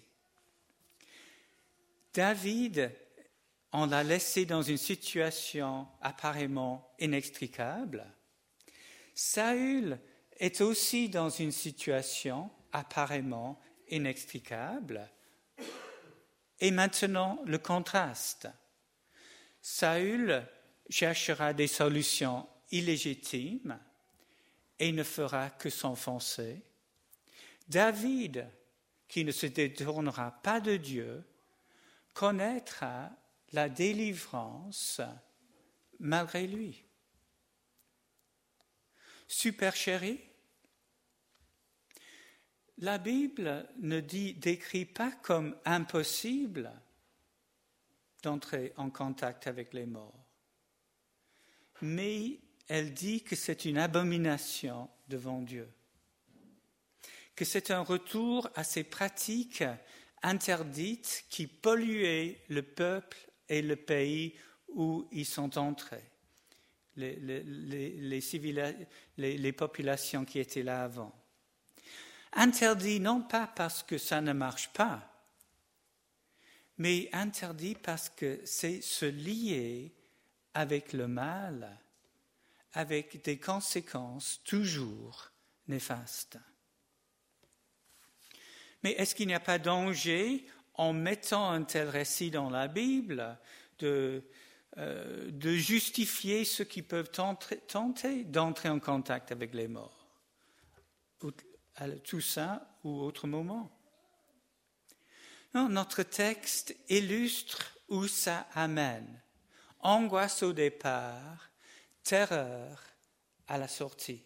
David, on l'a laissé dans une situation apparemment inextricable. Saül est aussi dans une situation apparemment inextricable. Et maintenant, le contraste. Saül cherchera des solutions illégitimes et ne fera que s'enfoncer. David, qui ne se détournera pas de Dieu, connaîtra la délivrance malgré lui. Supercherie? La Bible ne décrit pas comme impossible d'entrer en contact avec les morts, mais elle dit que c'est une abomination devant Dieu, que c'est un retour à ces pratiques interdites qui polluaient le peuple et le pays où ils sont entrés, les populations qui étaient là avant. Interdit non pas parce que ça ne marche pas, mais interdit parce que c'est se lier avec le mal, avec des conséquences toujours néfastes. Mais est-ce qu'il n'y a pas danger en mettant un tel récit dans la Bible de justifier ceux qui peuvent tenter d'entrer en contact avec les morts, à Toussaint ou autre moment? Non, notre texte illustre où ça amène. Angoisse au départ, terreur à la sortie.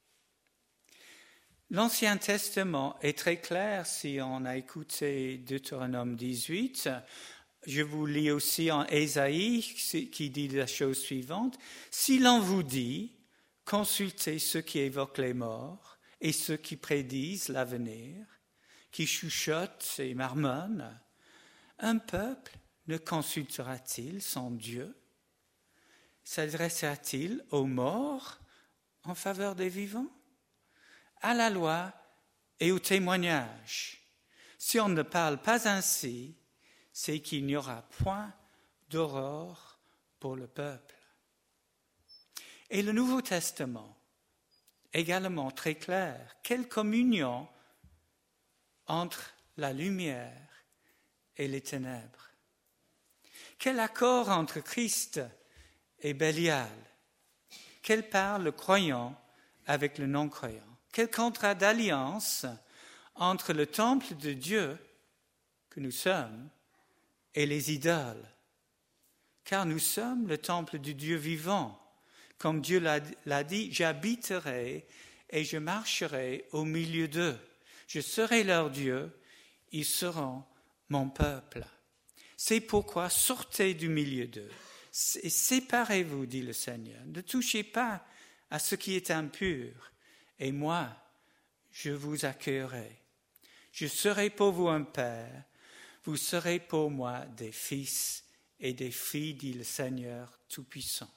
L'Ancien Testament est très clair si on a écouté Deutéronome 18. Je vous lis aussi en Ésaïe qui dit la chose suivante. Si l'on vous dit, consultez ceux qui évoquent les morts et ceux qui prédisent l'avenir, qui chuchotent et marmonnent, un peuple ne consultera-t-il son Dieu? S'adressera-t-il aux morts en faveur des vivants? À la loi et au témoignage. Si on ne parle pas ainsi, c'est qu'il n'y aura point d'aurore pour le peuple. Et le Nouveau Testament, également très clair, quelle communion entre la lumière et les ténèbres. Quel accord entre Christ et Bélial. Quelle part le croyant avec le non-croyant. Quel contrat d'alliance entre le temple de Dieu que nous sommes et les idoles. Car nous sommes le temple du Dieu vivant. Comme Dieu l'a dit, j'habiterai et je marcherai au milieu d'eux. Je serai leur Dieu, ils seront mon peuple. C'est pourquoi sortez du milieu d'eux et séparez-vous, dit le Seigneur. Ne touchez pas à ce qui est impur, et moi, je vous accueillerai. Je serai pour vous un père, vous serez pour moi des fils et des filles, dit le Seigneur Tout-Puissant.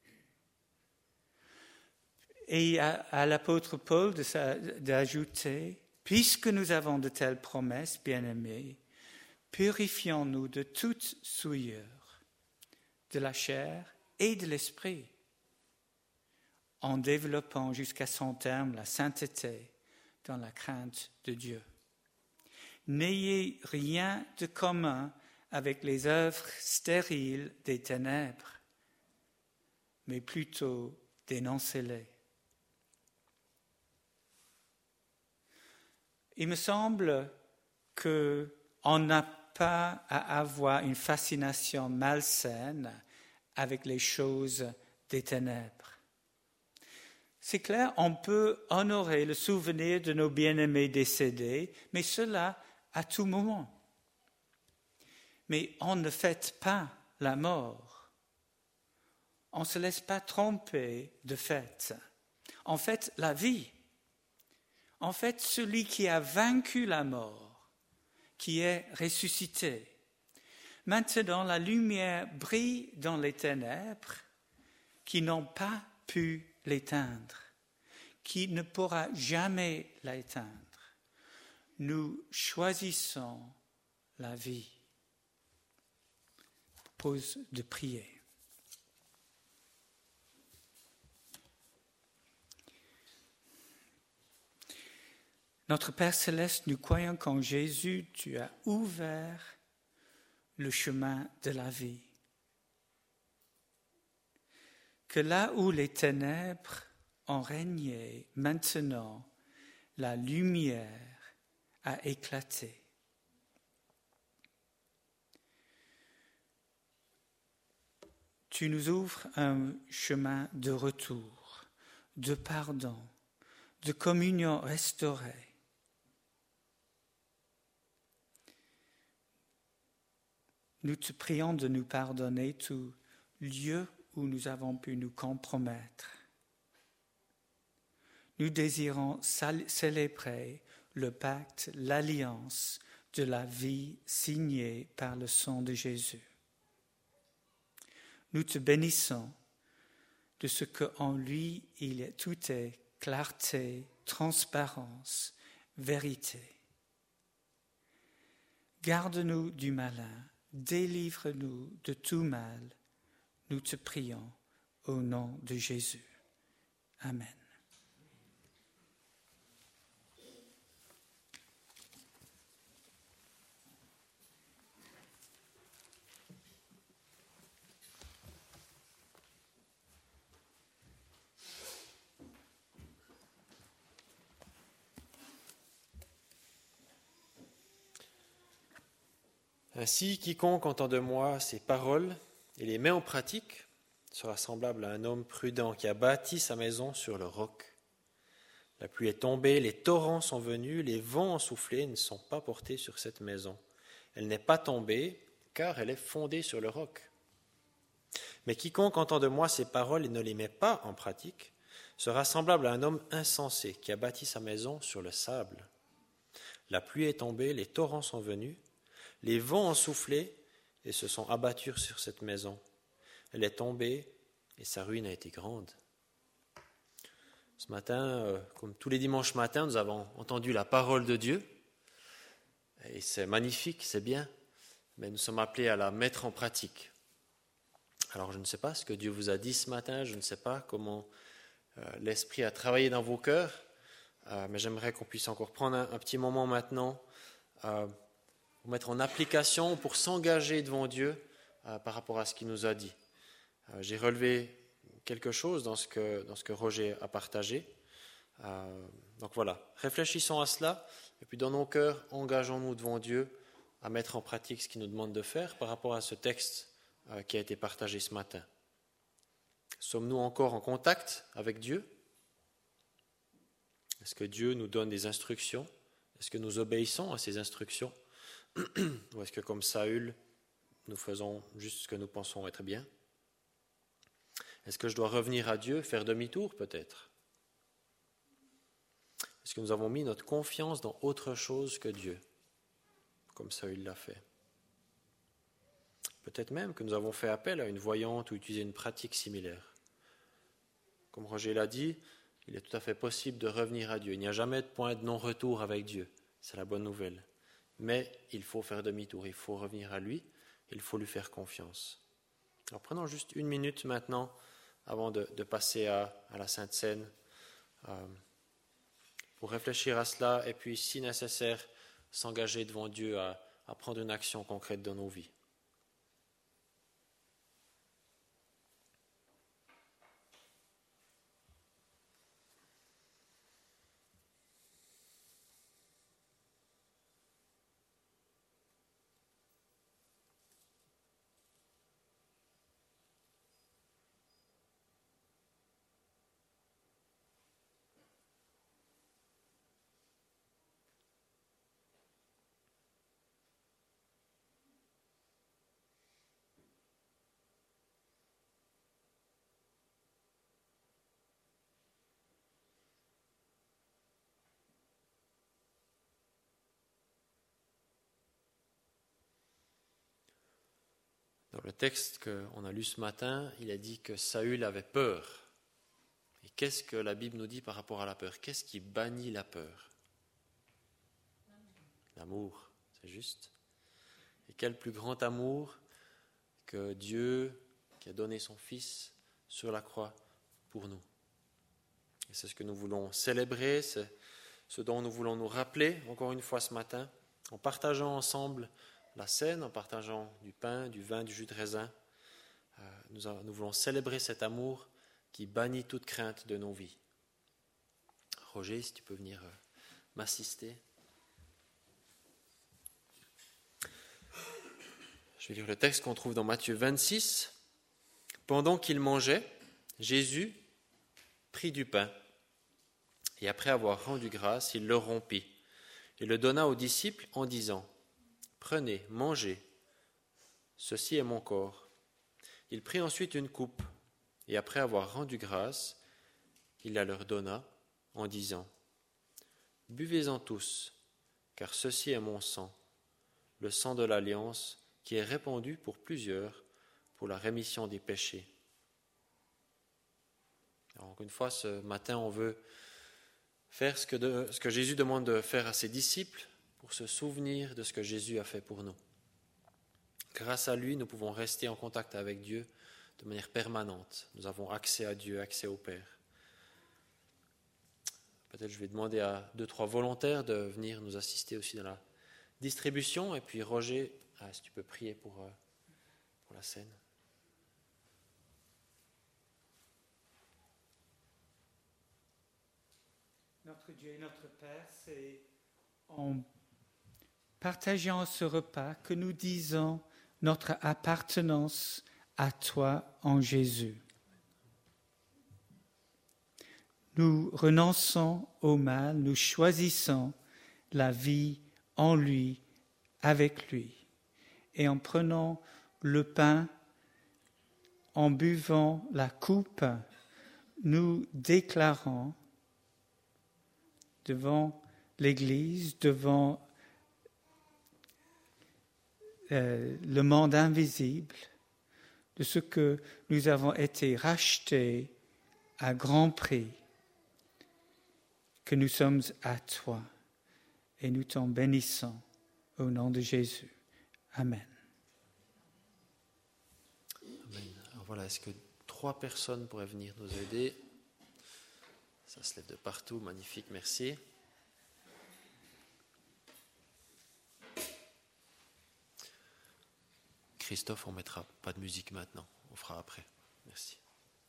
Et à l'apôtre Paul d'ajouter, puisque nous avons de telles promesses, bien-aimés, purifions-nous de toute souillure, de la chair et de l'esprit, en développant jusqu'à son terme la sainteté dans la crainte de Dieu. N'ayez rien de commun avec les œuvres stériles des ténèbres, mais plutôt dénoncez-les. Il me semble qu'on n'a pas à avoir une fascination malsaine avec les choses des ténèbres. C'est clair, on peut honorer le souvenir de nos bien-aimés décédés, mais cela à tout moment. Mais on ne fête pas la mort. On ne se laisse pas tromper de fête. On fête la vie. En fait, celui qui a vaincu la mort, qui est ressuscité. Maintenant, la lumière brille dans les ténèbres qui n'ont pas pu l'éteindre, qui ne pourra jamais l'éteindre. Nous choisissons la vie. Je propose de prier. Notre Père Céleste, nous croyons qu'en Jésus, tu as ouvert le chemin de la vie. Que là où les ténèbres ont régné, maintenant, la lumière a éclaté. Tu nous ouvres un chemin de retour, de pardon, de communion restaurée. Nous te prions de nous pardonner tout lieu où nous avons pu nous compromettre. Nous désirons célébrer le pacte, l'alliance de la vie signée par le sang de Jésus. Nous te bénissons de ce qu'en lui, tout est clarté, transparence, vérité. Garde-nous du malin délivre-nous de tout mal. Nous te prions au nom de Jésus. Amen. Ainsi, quiconque entend de moi ces paroles et les met en pratique sera semblable à un homme prudent qui a bâti sa maison sur le roc. La pluie est tombée, les torrents sont venus, les vents ont soufflé, ne sont pas portés sur cette maison. Elle n'est pas tombée, car elle est fondée sur le roc. Mais quiconque entend de moi ces paroles et ne les met pas en pratique sera semblable à un homme insensé qui a bâti sa maison sur le sable. La pluie est tombée, les torrents sont venus, les vents ont soufflé et se sont abattus sur cette maison. Elle est tombée et sa ruine a été grande. Ce matin, comme tous les dimanches matins, nous avons entendu la parole de Dieu. Et c'est magnifique, c'est bien, mais nous sommes appelés à la mettre en pratique. Alors je ne sais pas ce que Dieu vous a dit ce matin, je ne sais pas comment l'Esprit a travaillé dans vos cœurs, mais j'aimerais qu'on puisse encore prendre un petit moment maintenant pour mettre en application, pour s'engager devant Dieu par rapport à ce qu'il nous a dit. J'ai relevé quelque chose dans ce que Roger a partagé. Donc voilà, réfléchissons à cela, et puis dans nos cœurs, engageons-nous devant Dieu à mettre en pratique ce qu'il nous demande de faire par rapport à ce texte qui a été partagé ce matin. Sommes-nous encore en contact avec Dieu ? Est-ce que Dieu nous donne des instructions ? Est-ce que nous obéissons à ces instructions ? Ou est-ce que, comme Saül, nous faisons juste ce que nous pensons être bien ? Est-ce que je dois revenir à Dieu, faire demi-tour peut-être ? Est-ce que nous avons mis notre confiance dans autre chose que Dieu, comme Saül l'a fait ? Peut-être même que nous avons fait appel à une voyante ou utilisé une pratique similaire. Comme Roger l'a dit, il est tout à fait possible de revenir à Dieu. Il n'y a jamais de point de non-retour avec Dieu. C'est la bonne nouvelle. Mais il faut faire demi-tour, il faut revenir à lui, il faut lui faire confiance. Alors prenons juste une minute maintenant, avant de passer à la Sainte Seine, pour réfléchir à cela et puis, si nécessaire, s'engager devant Dieu à prendre une action concrète dans nos vies. Dans le texte qu'on a lu ce matin, il a dit que Saül avait peur. Et qu'est-ce que la Bible nous dit par rapport à la peur ? Qu'est-ce qui bannit la peur ? L'amour, c'est juste. Et quel plus grand amour que Dieu qui a donné son Fils sur la croix pour nous. Et c'est ce que nous voulons célébrer, c'est ce dont nous voulons nous rappeler encore une fois ce matin, en partageant ensemble la scène, en partageant du pain, du vin, du jus de raisin. Nous voulons célébrer cet amour qui bannit toute crainte de nos vies. Roger, si tu peux venir m'assister. Je vais lire le texte qu'on trouve dans Matthieu 26. Pendant qu'il mangeait, Jésus prit du pain et après avoir rendu grâce, il le rompit et le donna aux disciples en disant : Prenez, mangez, ceci est mon corps. Il prit ensuite une coupe, et après avoir rendu grâce, il la leur donna, en disant : Buvez-en tous, car ceci est mon sang, le sang de l'alliance, qui est répandu pour plusieurs, pour la rémission des péchés. Alors, encore une fois, ce matin, on veut faire ce que Jésus demande de faire à ses disciples, pour se souvenir de ce que Jésus a fait pour nous. grâce à lui, nous pouvons rester en contact avec Dieu de manière permanente. Nous avons accès à Dieu, accès au Père. Peut-être je vais demander à 2-3 volontaires de venir nous assister aussi dans la distribution. Et puis Roger, si tu peux prier pour la scène. Notre Dieu et notre Père, c'est en partageant ce repas que nous disons notre appartenance à toi en Jésus. Nous renonçons au mal, nous choisissons la vie en lui, avec lui. Et en prenant le pain, en buvant la coupe, nous déclarons devant l'Église, devant le monde invisible, de ce que nous avons été rachetés à grand prix, que nous sommes à toi et nous t'en bénissons au nom de Jésus. Amen. Amen. Alors voilà, est-ce que 3 personnes pourraient venir nous aider? Ça se lève de partout, magnifique, merci. Christophe, on ne mettra pas de musique maintenant, on fera après. Merci.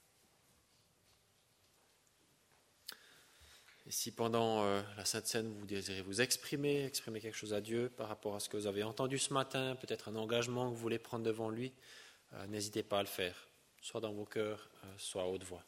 Et si pendant la Sainte Seine, vous désirez vous exprimer quelque chose à Dieu par rapport à ce que vous avez entendu ce matin, peut-être un engagement que vous voulez prendre devant lui, n'hésitez pas à le faire, soit dans vos cœurs, soit à haute voix.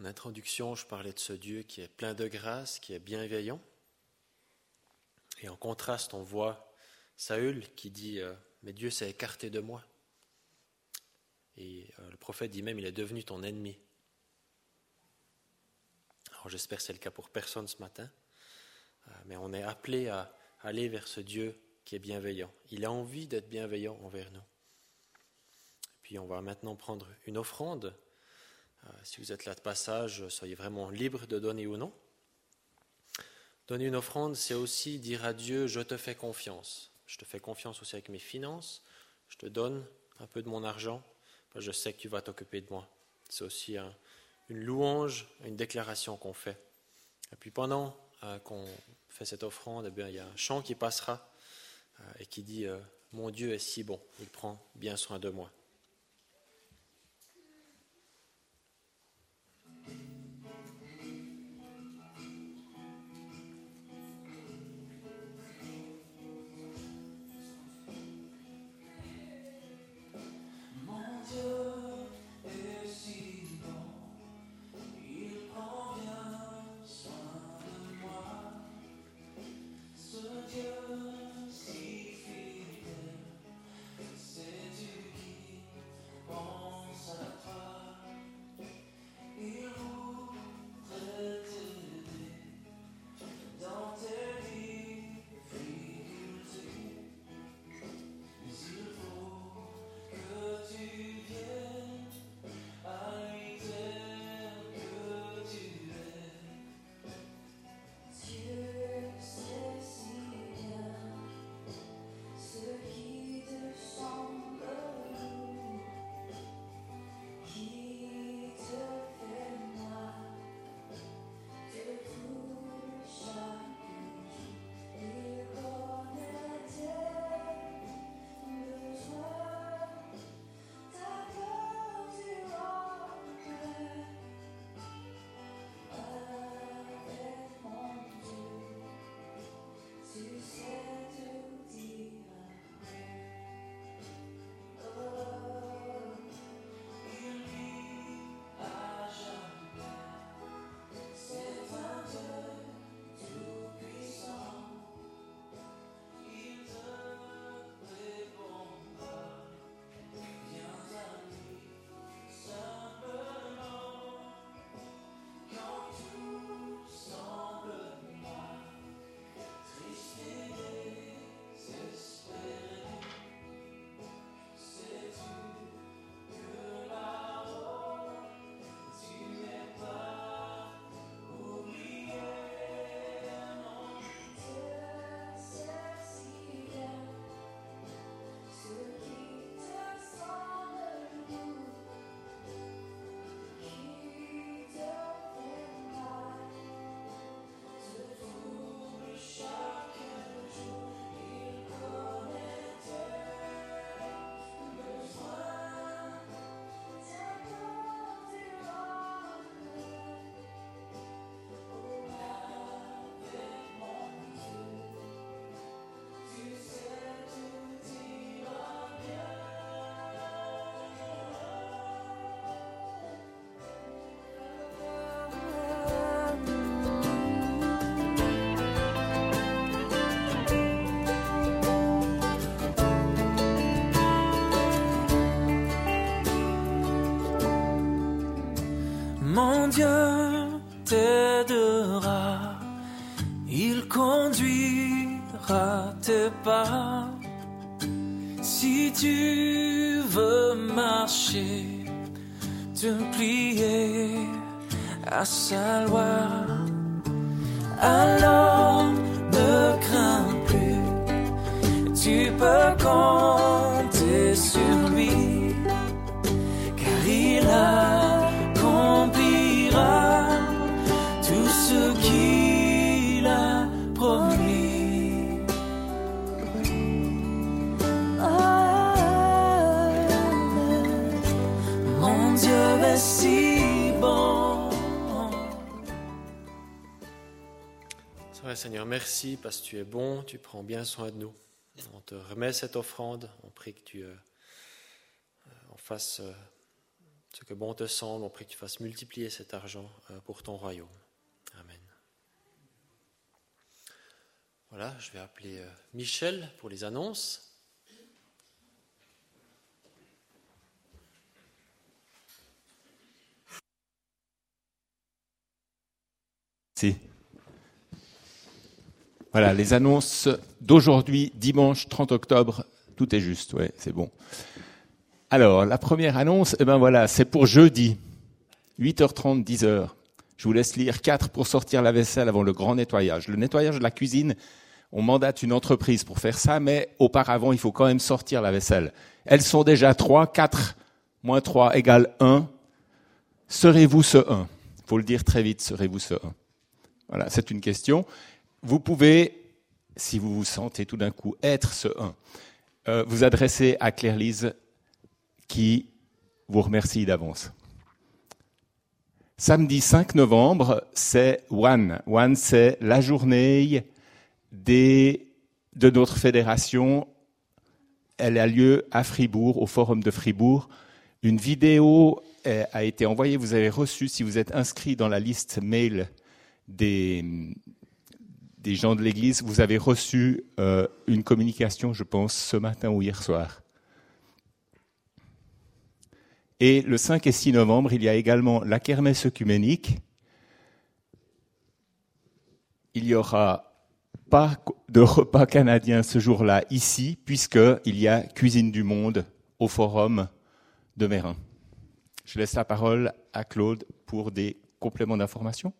En introduction, je parlais de ce Dieu qui est plein de grâce, qui est bienveillant. Et en contraste, on voit Saül qui dit « Mais Dieu s'est écarté de moi ». Et le prophète dit même « Il est devenu ton ennemi ». Alors j'espère que c'est le cas pour personne ce matin, mais on est appelé à aller vers ce Dieu qui est bienveillant. Il a envie d'être bienveillant envers nous. Et puis on va maintenant prendre une offrande. Si vous êtes là de passage, soyez vraiment libre de donner ou non. Donner une offrande, c'est aussi dire à Dieu, je te fais confiance. Je te fais confiance aussi avec mes finances. Je te donne un peu de mon argent. Je sais que tu vas t'occuper de moi. C'est aussi une louange, une déclaration qu'on fait. Et puis pendant qu'on fait cette offrande, eh bien, il y a un chant qui passera et qui dit « Mon Dieu est si bon, il prend bien soin de moi ». Mon Dieu t'aidera, il conduira tes pas. Si tu veux marcher, te plier à sa loi, alors ne crains plus, tu peux compter sur lui, car il accomplira tout ce qu'il a promis. Mon Dieu est si bon. C'est vrai, Seigneur, merci parce que tu es bon, tu prends bien soin de nous. On te remet cette offrande, on prie que tu en fasses ce que bon te semble. On prie que tu fasses multiplier cet argent pour ton royaume. Amen. Voilà, je vais appeler Michel pour les annonces. Merci. Voilà, les annonces d'aujourd'hui, dimanche 30 octobre, tout est juste, ouais, c'est bon. Alors, la première annonce, voilà, c'est pour jeudi, 8h30, 10h. Je vous laisse lire 4 pour sortir la vaisselle avant le grand nettoyage. Le nettoyage de la cuisine, on mandate une entreprise pour faire ça, mais auparavant, il faut quand même sortir la vaisselle. Elles sont déjà 3, 4 moins 3 égale 1. Serez-vous ce 1 ? Il faut le dire très vite, serez-vous ce 1 ? Voilà, c'est une question. Vous pouvez, si vous vous sentez tout d'un coup être ce 1, vous adresser à Claire-Lise qui vous remercie d'avance. Samedi 5 novembre, c'est One. One, c'est la journée de notre fédération. Elle a lieu à Fribourg, au Forum de Fribourg. Une vidéo a été envoyée. Vous avez reçu, si vous êtes inscrit dans la liste mail des gens de l'Église, vous avez reçu une communication, je pense, ce matin ou hier soir. Et le 5 et 6 novembre, il y a également la kermesse œcuménique. Il n'y aura pas de repas canadien ce jour-là ici, puisqu'il y a Cuisine du Monde au Forum de Meyrin. Je laisse la parole à Claude pour des compléments d'information.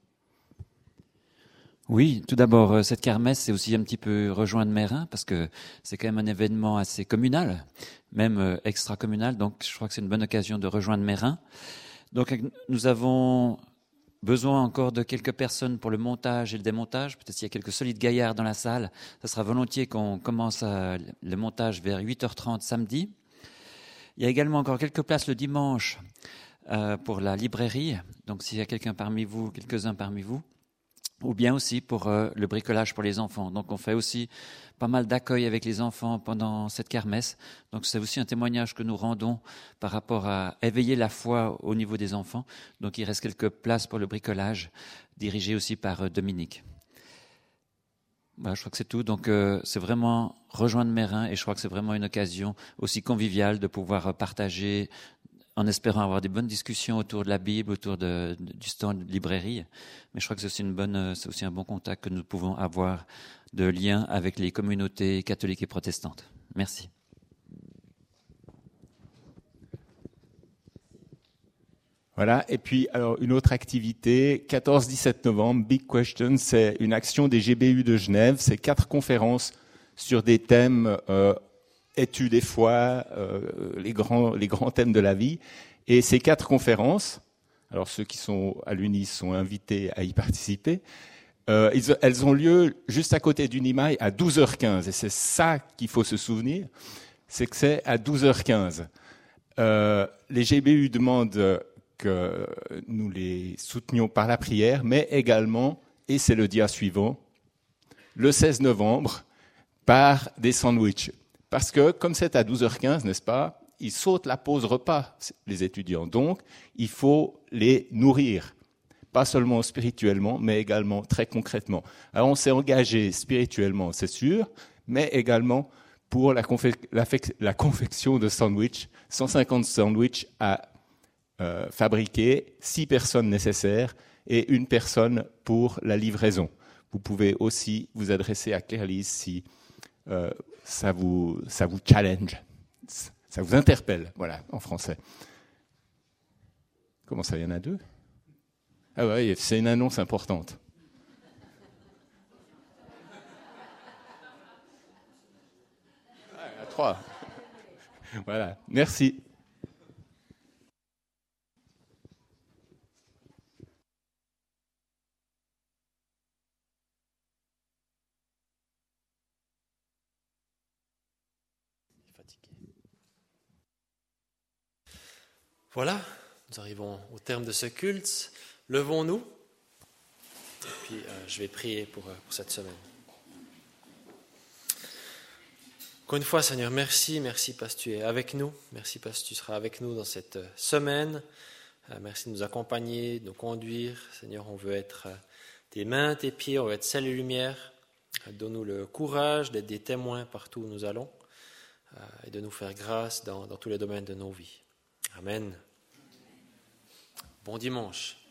Oui, tout d'abord, cette kermesse, c'est aussi un petit peu rejoindre Meyrin, parce que c'est quand même un événement assez communal, même extra-communal, donc je crois que c'est une bonne occasion de rejoindre Meyrin. Donc nous avons besoin encore de quelques personnes pour le montage et le démontage. Peut-être s'il y a quelques solides gaillards dans la salle, ça sera volontiers qu'on commence le montage vers 8h30 samedi. Il y a également encore quelques places le dimanche pour la librairie, donc s'il y a quelqu'un parmi vous, quelques-uns parmi vous, ou bien aussi pour le bricolage pour les enfants. Donc on fait aussi pas mal d'accueil avec les enfants pendant cette kermesse. Donc c'est aussi un témoignage que nous rendons par rapport à éveiller la foi au niveau des enfants. Donc il reste quelques places pour le bricolage, dirigé aussi par Dominique. Voilà, je crois que c'est tout. Donc c'est vraiment rejoindre Meyrin, et je crois que c'est vraiment une occasion aussi conviviale de pouvoir partager, en espérant avoir des bonnes discussions autour de la Bible, autour du stand de librairie. Mais je crois que c'est aussi un bon contact que nous pouvons avoir de lien avec les communautés catholiques et protestantes. Merci. Voilà, et puis alors une autre activité, 14-17 novembre, Big Question, c'est une action des GBU de Genève, c'est 4 conférences sur des thèmes études et foi, les grands thèmes de la vie. Et ces 4 conférences, alors ceux qui sont à l'UNI sont invités à y participer, elles ont lieu juste à côté d'Unimail à 12h15. Et c'est ça qu'il faut se souvenir, c'est que c'est à 12h15. Les GBU demandent que nous les soutenions par la prière, mais également, et c'est le dia suivant, le 16 novembre, par des sandwichs. Parce que, comme c'est à 12h15, n'est-ce pas, ils sautent la pause repas, les étudiants. Donc, il faut les nourrir. Pas seulement spirituellement, mais également très concrètement. Alors, on s'est engagé spirituellement, c'est sûr, mais également pour la confection de sandwichs, 150 sandwichs à fabriquer, 6 personnes nécessaires et 1 personne pour la livraison. Vous pouvez aussi vous adresser à Claire-Lise si ça vous challenge, ça vous interpelle, voilà, en français. Comment ça, il y en a 2 ? Ah oui, c'est une annonce importante. Ah, il y en a 3. Voilà, merci. Voilà, nous arrivons au terme de ce culte. Levons-nous, et puis je vais prier pour cette semaine. Encore une fois, Seigneur, merci parce que tu es avec nous. Merci parce que tu seras avec nous dans cette semaine. Merci de nous accompagner, de nous conduire. Seigneur, on veut être tes mains, tes pieds, on veut être sel et lumière. Donne-nous le courage d'être des témoins partout où nous allons et de nous faire grâce dans tous les domaines de nos vies. Amen. Bon dimanche.